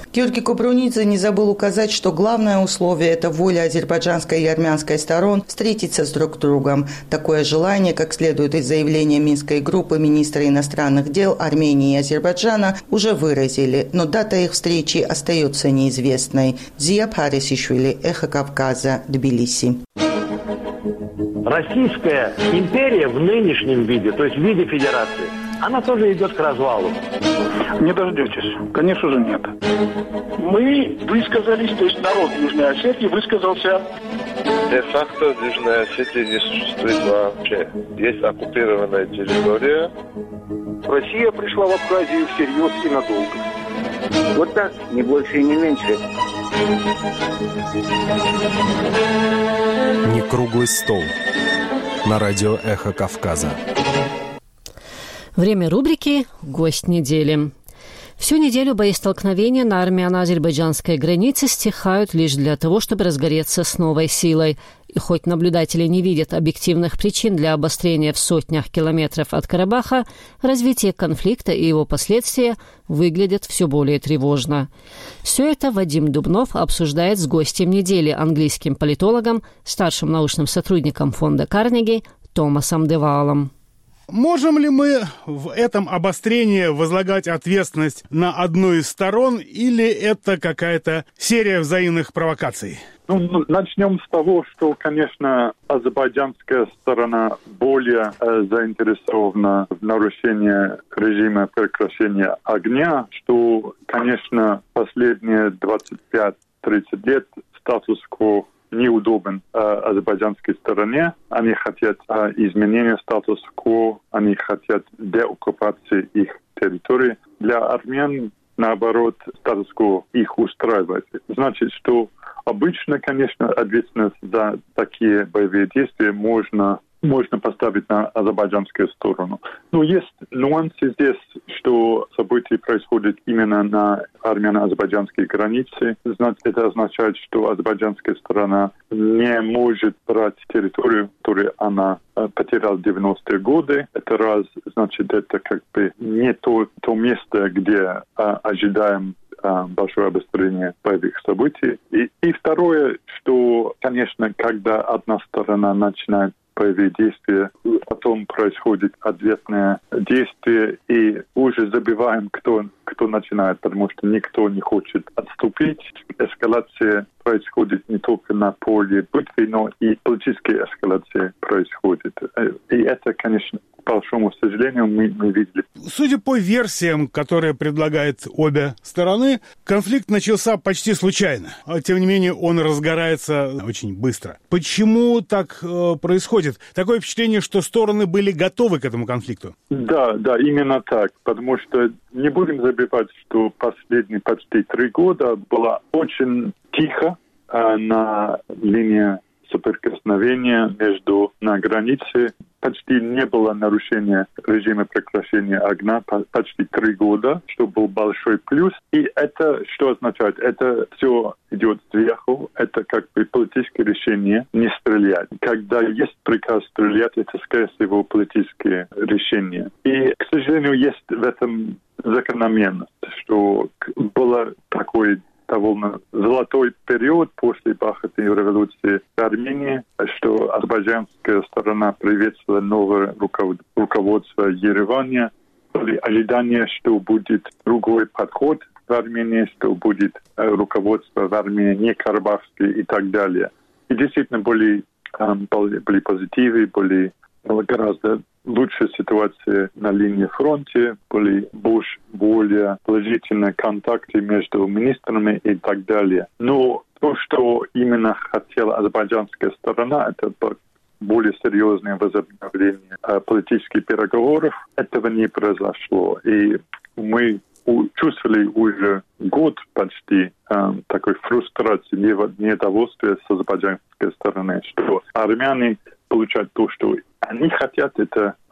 Георгий Купрунидзе не забыл указать, что главное условие – это воля азербайджанской и армянской сторон встретиться с друг другом. Такое желание, как следует из заявления Минской группы министра иностранных дел Армении и Азербайджана, уже выразили, но дата их встречи остается неизвестной. Зия Парисишвили, Эхо Кавказа, Тбилиси. Российская империя в нынешнем виде, то есть в виде федерации, она тоже идет к развалу. Не дождетесь. Конечно же, нет. Мы высказались, то есть народ Южной Осетии высказался. Де-факто в Южной Осетии не существует вообще. Есть оккупированная территория. Россия пришла в Абхазию всерьез и надолго. Вот так, не больше и не меньше. Не круглый стол. На радио «Эхо Кавказа». Время рубрики «Гость недели». Всю неделю боестолкновения на армяно-азербайджанской границе стихают лишь для того, чтобы разгореться с новой силой. И хоть наблюдатели не видят объективных причин для обострения в сотнях километров от Карабаха, развитие конфликта и его последствия выглядят все более тревожно. Все это Вадим Дубнов обсуждает с гостем недели, английским политологом, старшим научным сотрудником фонда Карнеги Томасом Девалом. Можем ли мы в этом обострении возлагать ответственность на одну из сторон, или это какая-то серия взаимных провокаций? Ну, начнем с того, что, конечно, азербайджанская сторона более э, заинтересована в нарушении режима прекращения огня, что, конечно, последние двадцать пять тридцать лет статус-кво неудобен э, азербайджанской стороне. Они хотят э, изменения статус-кво, они хотят деоккупации их территории. Для армян, наоборот, статус-кво их устраивает. Значит, что обычно, конечно, ответственность за такие боевые действия можно можно поставить на азербайджанскую сторону. Но есть нюансы здесь, что события происходят именно на армяно-азербайджанской границе. Это означает, что азербайджанская сторона не может брать территорию, которую она потеряла в девяностые годы. Это раз, значит, это как бы не то, то место, где а, ожидаем большое обострение боевых событий. И, и второе, что, конечно, когда одна сторона начинает боевые действия, потом происходит ответное действие, и уже забываем, кто, кто начинает, потому что никто не хочет отступить. Эскалация происходит не только на поле битвы, но и политическая эскалация происходит. И это, конечно, к большому сожалению, мы, мы видели. Судя по версиям, которые предлагают обе стороны, конфликт начался почти случайно. А тем не менее, он разгорается очень быстро. Почему так э, происходит? Такое впечатление, что стороны были готовы к этому конфликту. Да, да, именно так. Потому что не будем забывать, что последние почти три года было очень тихо э, на линии соприкосновения между на границе. Почти не было нарушения режима прекращения огня почти три года, что был большой плюс. И это что означает? Это все идет сверху, это как бы политическое решение не стрелять. Когда есть приказ стрелять, это, скорее всего, политическое решение. И, к сожалению, есть в этом закономерность, что было такое довольно золотой период после Бархатной революции в Армении, что азербайджанская сторона приветствовала новое руководство Еревана. Были ожидания, что будет другой подход в Армении, что будет руководство в Армении не карабахское и так далее. И действительно были, были позитивы, были гораздо лучшая ситуация на линии фронта, были больше, более положительные контакты между министрами и так далее. Но то, что именно хотела азербайджанская сторона, это более серьезное возобновление политических переговоров. Этого не произошло. И мы чувствовали уже год почти э, такой фрустрации, недовольствия с азербайджанской стороны, что армяне получают то, что они хотят, это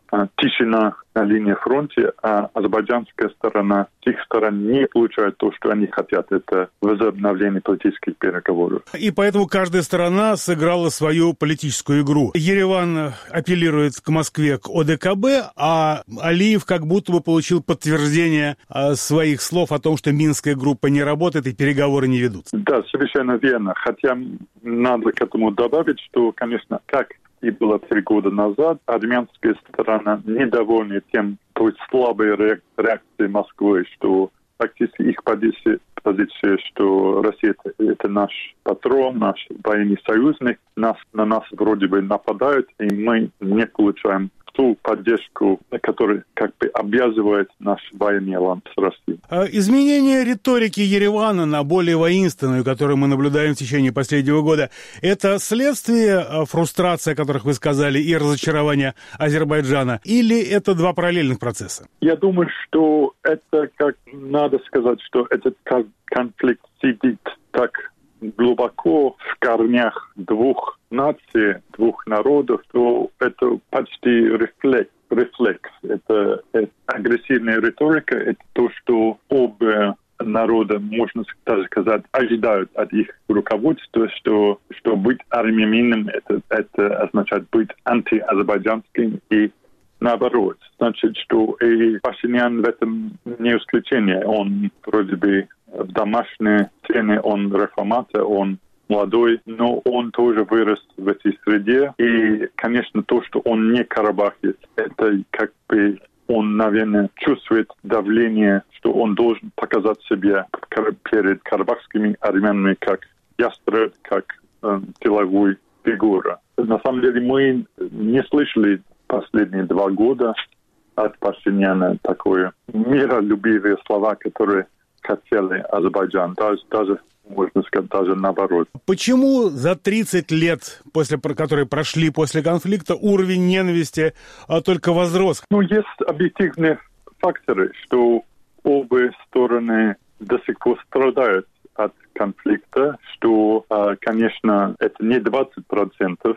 тишина на линии фронта, а азербайджанская сторона, с их стороны, не получает то, что они хотят. Это возобновление политических переговоров. И поэтому каждая сторона сыграла свою политическую игру. Ереван апеллирует к Москве, к ОДКБ, а Алиев как будто бы получил подтверждение своих слов о том, что Минская группа не работает и переговоры не ведутся. Да, совершенно верно. Хотя надо к этому добавить, что, конечно, как и было три года назад, армянская сторона недовольна тем, то есть слабой реакцией Москвы, что фактически их позиция, позиция что Россия это, это наш патрон, наш военный союзник, нас, на нас вроде бы нападают, и мы не получаем ту поддержку, которая как бы обязывает наш военный альянс с Россией. Изменение риторики Еревана на более воинственную, которую мы наблюдаем в течение последнего года, это следствие фрустрации, о которых вы сказали, и разочарования Азербайджана, или это два параллельных процесса? Я думаю, что это, как надо сказать, что этот конфликт сидит так глубоко в корнях двух наций, двух народов, то это почти рефлекс. рефлекс. Это, это агрессивная риторика, это то, что оба народа, можно даже сказать, ожидают от их руководства, что, что быть армянином, это, это означает быть антиазербайджанским и наоборот. Значит, что и Пашинян в этом не исключение. Он вроде бы в домашней сцене, он реформатор, он молодой, но он тоже вырос в этой среде. И, конечно, то, что он не карабахец, это как бы он, наверное, чувствует давление, что он должен показать себя перед карабахскими армянами как ястреб, как э, силовой фигура. На самом деле мы не слышали последние два года от Пашиняна такое миролюбивые слова, которые хотели Азербайджан, даже, даже, можно сказать, даже наоборот. Почему за тридцать лет, после, которые прошли после конфликта, уровень ненависти а, только возрос? Ну, есть объективные факторы, что обе стороны до сих пор страдают от конфликта, что, конечно, это не двадцать процентов,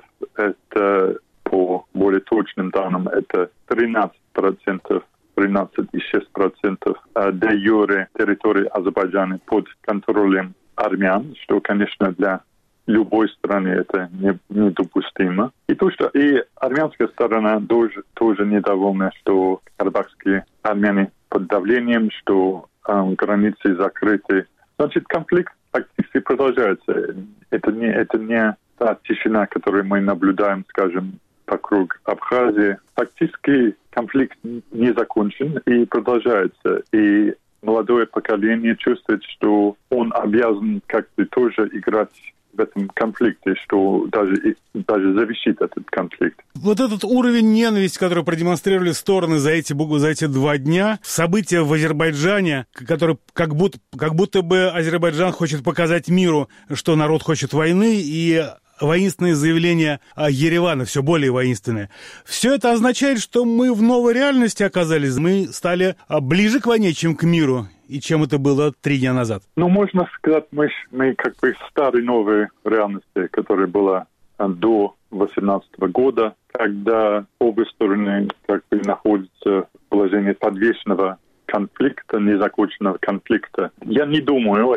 это по более точным данным, это тринадцать процентов, тринадцать целых шесть десятых процента де юре территории Азербайджана под контролем армян, что, конечно, для любой страны это не, недопустимо. И то, что и армянская сторона тоже, тоже недовольна, что карабахские армяне под давлением, что э, границы закрыты. Значит, конфликт фактически продолжается. Это не, это не та тишина, которую мы наблюдаем, скажем, вокруг Абхазии. Фактически конфликт не закончен и продолжается. И молодое поколение чувствует, что он обязан как-то тоже играть в этом конфликте, что даже, даже завершит этот конфликт. Вот этот уровень ненависти, который продемонстрировали стороны за эти, за эти два дня, события в Азербайджане, которые как будто, как будто бы Азербайджан хочет показать миру, что народ хочет войны, и воинственные заявления Еревана, все более воинственные. Все это означает, что мы в новой реальности оказались, мы стали ближе к войне, чем к миру, и чем это было три дня назад. Ну, можно сказать, мы, мы как бы в старой новой реальности, которая была до две тысячи восемнадцатого года, когда обе стороны как бы находятся в положении подвешенного конфликта, незаконченного конфликта. Я не думаю,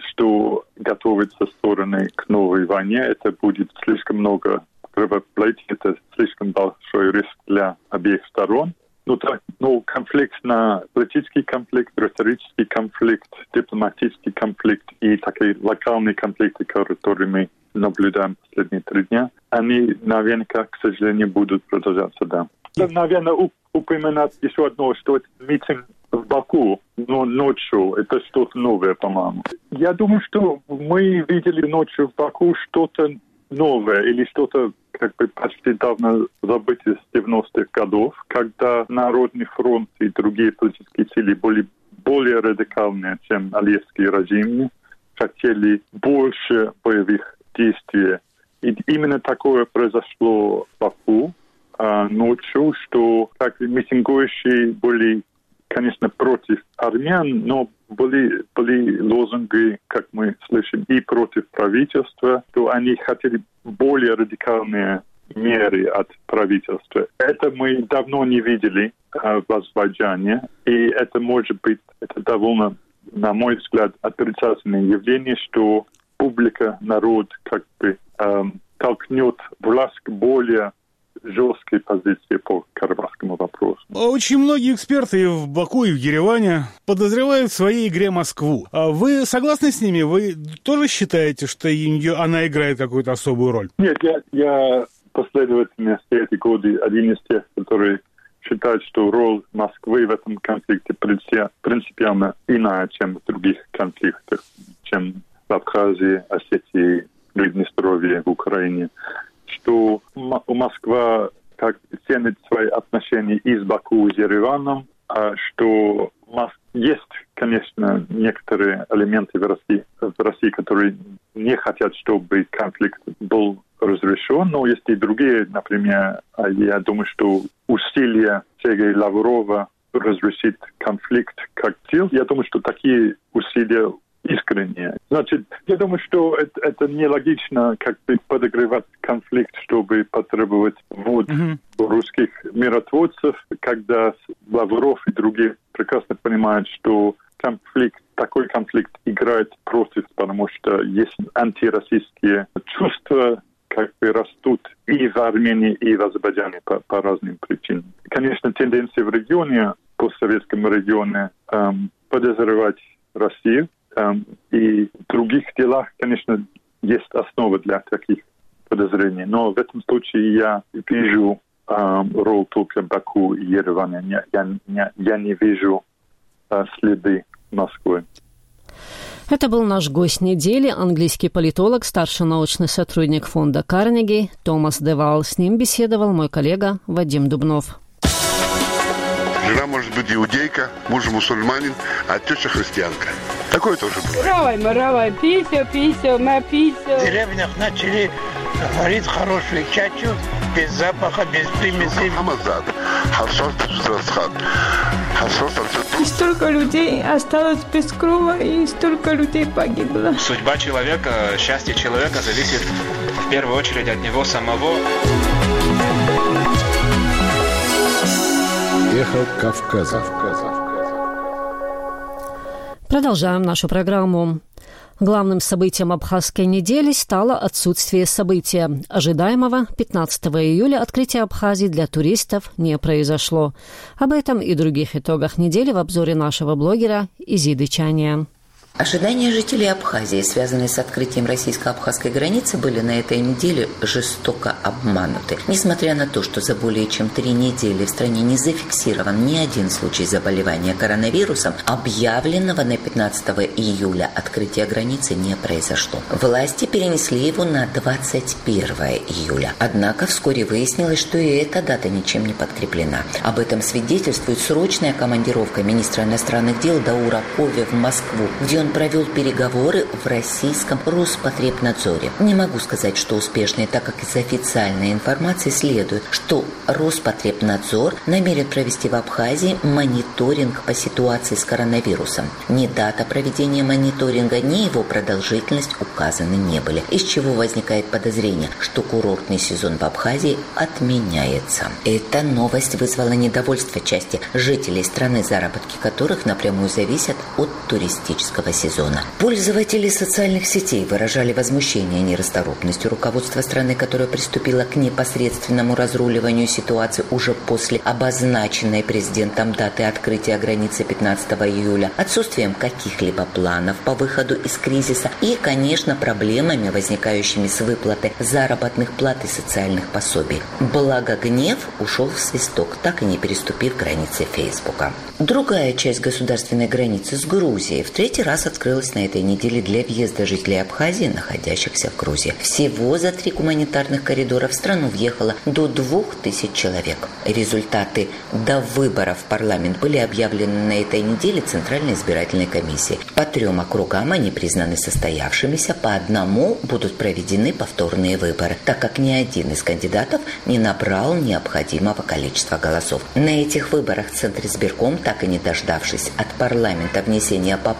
что готовятся стороны к новой войне. Это будет слишком много кровопролития, это слишком большой риск для обеих сторон. Но, так, но конфликт на политический конфликт, риторический конфликт, дипломатический конфликт и такие локальные конфликты, которые мы наблюдаем последние три дня, они наверняка, к сожалению, будут продолжаться, да. Наверное, упоминать еще одно, что это митинг в Баку, но ночью, это что-то новое, по-моему. Я думаю, что мы видели ночью в Баку что-то новое или что-то как бы почти давно забытое с девяностых годов, когда Народный фронт и другие политические силы были более радикальные, чем алиевский режим, хотели больше боевых действий. И именно такое произошло в Баку а, ночью, что как митингующие были, конечно, против армян, но были, были лозунги, как мы слышим, и против правительства, что они хотели более радикальные меры от правительства. Это мы давно не видели э, в Азербайджане, и это может быть, это довольно, на мой взгляд, отрицательное явление, что публика, народ как бы э, толкнет власть к более жесткой позиции по карабахскому вопросу. Очень многие эксперты и в Баку, и в Ереване подозревают в своей игре Москву. А вы согласны с ними? Вы тоже считаете, что она играет какую-то особую роль? Нет, я, я последовательно все эти годы один из тех, которые считают, что роль Москвы в этом конфликте принципиально иная, чем в других конфликтах, чем в Абхазии, Осетии, Приднестровье, в Украине. Что у Москвы как ценит свои отношения и с Баку, и с Ереваном, а что есть, конечно, некоторые элементы в России, в России, которые не хотят, чтобы конфликт был разрешен, но есть и другие, например, я думаю, что усилия Сергея Лаврова разрешить конфликт как цел, я думаю, что такие усилия искренне. Значит, я думаю, что это, это нелогично как бы подогревать конфликт, чтобы потребовать ввод mm-hmm. русских миротворцев, когда Лавров и другие прекрасно понимают, что конфликт, такой конфликт играет против, потому что есть антироссийские чувства, как бы растут и в Армении, и в Азербайджане по, по разным причинам. Конечно, тенденция в регионе, постсоветском регионе, эм, подозревать Россию, и в других делах, конечно, есть основа для таких подозрений. Но в этом случае я вижу э, роль только Баку и Еревана. Я, я, я не вижу э, следы Москвы. Это был наш гость недели, английский политолог, старший научный сотрудник фонда Карнеги Томас Девал. С ним беседовал мой коллега Вадим Дубнов. Жена может быть иудейка, муж мусульманин, а теща христианка. Такое тоже бывает. Равай, маравай, писю, писю, ма писю. В деревнях начали варить хорошую чачу, без запаха, без примесей. И столько людей осталось без крова, и столько людей погибло. Судьба человека, счастье человека зависит в первую очередь от него самого. Эхо Кавказа. Продолжаем нашу программу. Главным событием абхазской недели стало отсутствие события. Ожидаемого пятнадцатого июля открытие Абхазии для туристов не произошло. Об этом и других итогах недели в обзоре нашего блогера Изиды Чания. Ожидания жителей Абхазии, связанные с открытием российско-абхазской границы, были на этой неделе жестоко обмануты. Несмотря на то, что за более чем три недели в стране не зафиксирован ни один случай заболевания коронавирусом, объявленного на пятнадцатого июля открытия границы не произошло. Власти перенесли его на двадцать первое июля. Однако вскоре выяснилось, что и эта дата ничем не подкреплена. Об этом свидетельствует срочная командировка министра иностранных дел Даура Кове в Москву, где он провел переговоры в российском Роспотребнадзоре. Не могу сказать, что успешные, так как из официальной информации следует, что Роспотребнадзор намерен провести в Абхазии мониторинг по ситуации с коронавирусом. Ни дата проведения мониторинга, ни его продолжительность указаны не были, из чего возникает подозрение, что курортный сезон в Абхазии отменяется. Эта новость вызвала недовольство части жителей страны, заработки которых напрямую зависят от туристического сезона. Пользователи социальных сетей выражали возмущение нерасторопностью руководства страны, которое приступило к непосредственному разруливанию ситуации уже после обозначенной президентом даты открытия границы пятнадцатого июля, отсутствием каких-либо планов по выходу из кризиса и, конечно, проблемами, возникающими с выплатой заработных плат и социальных пособий. Благо, гнев ушел в свисток, так и не переступив границы Фейсбука. Другая часть государственной границы с Грузией в третий раз открылась на этой неделе для въезда жителей Абхазии, находящихся в Грузии. Всего за три гуманитарных коридора в страну въехало до двух тысяч человек. Результаты до выборов в парламент были объявлены на этой неделе Центральной избирательной комиссией. По трем округам они признаны состоявшимися, по одному будут проведены повторные выборы, так как ни один из кандидатов не набрал необходимого количества голосов. На этих выборах Центризбирком, так и не дождавшись от парламента внесения поправок в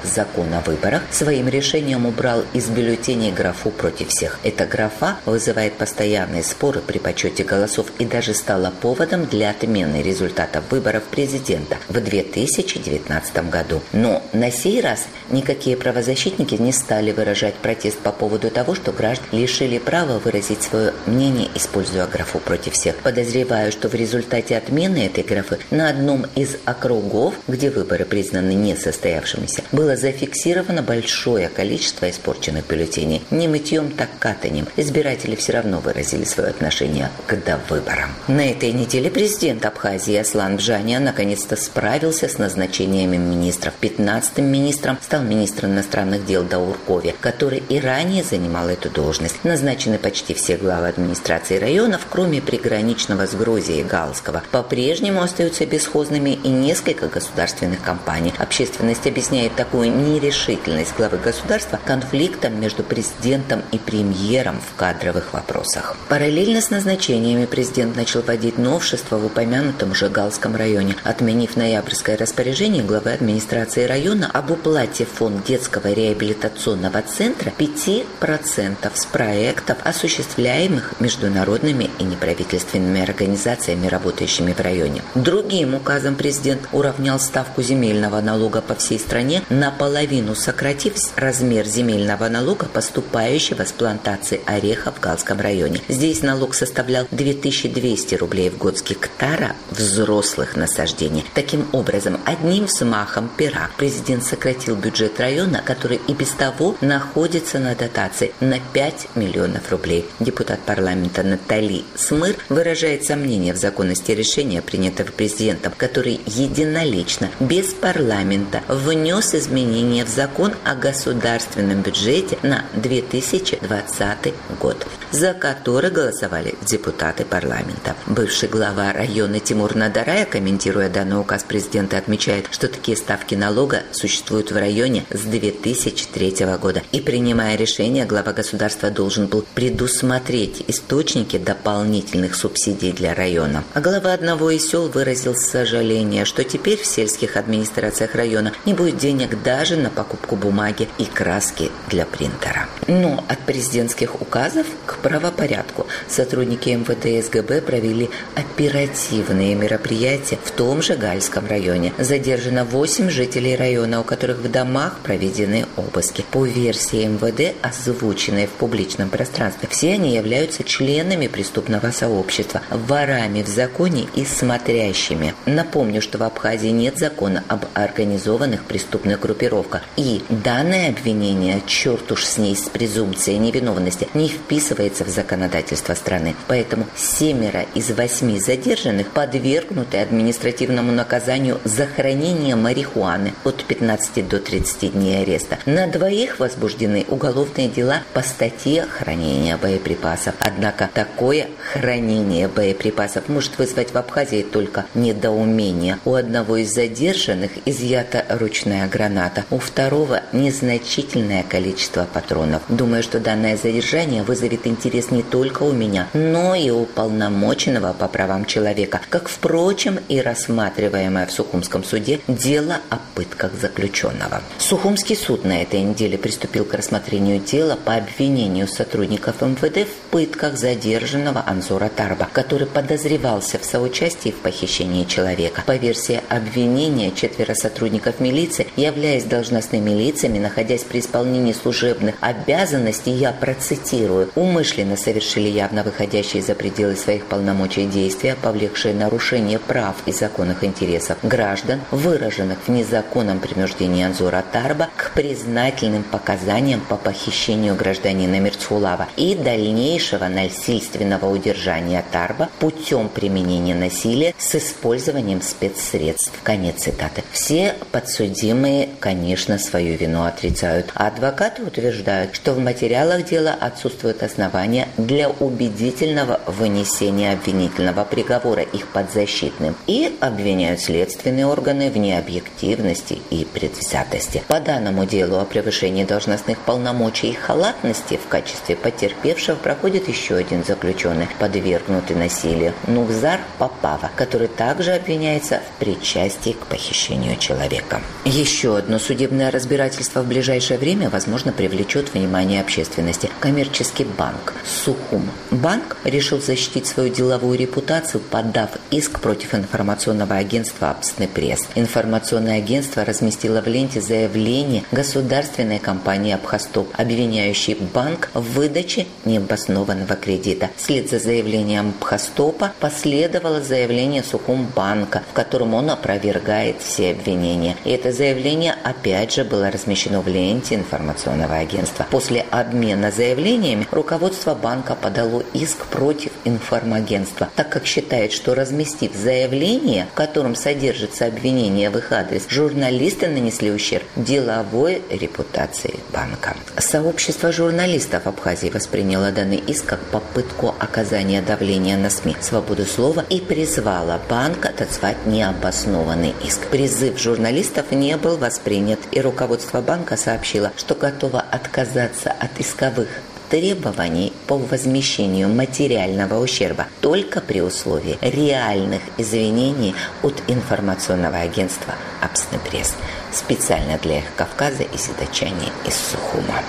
закон о выборах, своим решением убрал из бюллетеней графу «против всех». Эта графа вызывает постоянные споры при подсчете голосов и даже стала поводом для отмены результатов выборов президента в две тысячи девятнадцатом году. Но на сей раз никакие правозащитники не стали выражать протест по поводу того, что граждан лишили права выразить свое мнение, используя графу «против всех». Подозреваю, что в результате отмены этой графы на одном из округов, где выборы признаны несостоявшимися, было зафиксировано большое количество испорченных бюллетеней. Не мытьем, так катанем. Избиратели все равно выразили свое отношение к довыборам. На этой неделе президент Абхазии Аслан Бжанян наконец-то справился с назначениями министров. Пятнадцатым министром стал министр иностранных дел Даур Кови, который и ранее занимал эту должность. Назначены почти все главы администрации районов, кроме приграничного с Грузией Галского. По-прежнему остаются бесхозными и несколько государственных компаний. Общественность объясняет такую нерешительность главы государства конфликтом между президентом и премьером в кадровых вопросах. Параллельно с назначениями президент начал вводить новшества в упомянутом уже Галском районе, отменив ноябрьское распоряжение главы администрации района об уплате в фонд детского реабилитационного центра пяти процентов с проектов, осуществляемых международными и неправительственными организациями, работающими в районе. Другим указом президент уравнял ставку земельного налога по всей стране, наполовину сократив размер земельного налога, поступающего с плантации ореха в Галском районе. Здесь налог составлял две тысячи двести рублей в год с гектара взрослых насаждений. Таким образом, одним взмахом пера президент сократил бюджет района, который и без того находится на дотации на пять миллионов рублей. Депутат парламента Натали Смыр выражает сомнения в законности решения, принятого президентом, который единолично, без парламента, внес изменения в закон о государственном бюджете на две тысячи двадцатый год, за который голосовали депутаты парламента. Бывший глава района Тимур Надарая, комментируя данный указ президента, отмечает, что такие ставки налога существуют в районе с две тысячи третьего года. И принимая решение, глава государства должен был предусмотреть источники дополнительных субсидий для района. А глава одного из сел выразил сожаление, что теперь в сельских администрациях района не будет денег даже на покупку бумаги и краски для принтера. Но от президентских указов к правопорядку сотрудники эм вэ дэ и эс гэ бэ провели оперативные мероприятия в том же Гальском районе. Задержано восемь жителей района, у которых в домах проведены обыски. По версии эм вэ дэ, озвученной в публичном пространстве, все они являются членами преступного сообщества, ворами в законе и смотрящими. Напомню, что в Абхазии нет закона об организованных преступных группировках, и данное обвинение, черт уж с ней, с презумпцией невиновности, не вписывается в законодательство страны. Поэтому семеро из восьми задержанных подвергнуты административному наказанию за хранение марихуаны от пятнадцати до тридцати дней ареста. На двоих возбуждены уголовные дела по статье «Хранение боеприпасов». Однако такое хранение боеприпасов может вызвать в Абхазии только недоумение. У одного из задержанных изъята ручная граната, у второго незначительное количество патронов. Думаю, что данное задержание вызовет интерес не только у меня, но и у уполномоченного по правам человека, как, впрочем, и рассматриваемое в Сухумском суде дело о пытках заключенного. Сухумский суд на этой неделе приступил к рассмотрению дела по обвинению сотрудников эм вэ дэ в пытках задержанного Анзора Тарба, который подозревался в соучастии в похищении человека. По версии обвинения, четверо сотрудников милиции, являясь должностными лицами, находясь при исполнении служебных обязанностей, я процитирую, умышленно совершили явно выходящие за пределы своих полномочий действия, повлекшие нарушение прав и законных интересов граждан, выраженных в незаконном принуждении Анзора Тарба к признательным показаниям по похищению гражданина Мирцхулава и дальнейшего насильственного удержания Тарба путем применения насилия с использованием спецсредств. Конец цитаты. Все подсудимые, конечно, свою вину отрицают. А адвокаты утверждают, что в материалах дела отсутствуют основания для убедительного вынесения обвинительного приговора их подзащитным и обвиняют следственные органы в необъективности и предвзятости. По данному делу о превышении должностных полномочий и халатности в качестве потерпевшего проходит еще один заключенный, подвергнутый насилию, Нувзар Папава, который также обвиняется в причастии к похищению человека. Еще одну но судебное разбирательство в ближайшее время, возможно, привлечет внимание общественности. Коммерческий банк Сухумбанк решил защитить свою деловую репутацию, подав иск против информационного агентства «Абснепресс». Информационное агентство разместило в ленте заявление государственной компании «Абхастоп», обвиняющей банк в выдаче необоснованного кредита. Вслед за заявлением «Абхастопа» последовало заявление Сухумбанка, в котором он опровергает все обвинения. И это заявление опять же было размещено в ленте информационного агентства. После обмена заявлениями руководство банка подало иск против информагентства, так как считает, что, разместив заявление, в котором содержится обвинение в их адрес, журналисты нанесли ущерб деловой репутации банка. Сообщество журналистов Абхазии восприняло данный иск как попытку оказания давления на СМИ, свободу слова и призвало банк отозвать необоснованный иск. Призыв журналистов не был воспринят, и руководство банка сообщило, что готово отказаться от исковых требований по возмещению материального ущерба только при условии реальных извинений от информационного агентства «Абснепресс». Специально для «Эхо Кавказа» Исида Чани из Сухума.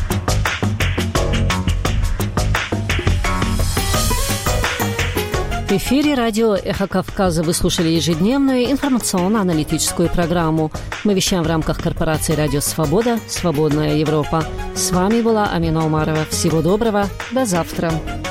В эфире радио «Эхо Кавказа» вы слушали ежедневную информационно-аналитическую программу. Мы вещаем в рамках корпорации «Радио Свобода. Свободная Европа». С вами была Амина Умарова. Всего доброго. До завтра.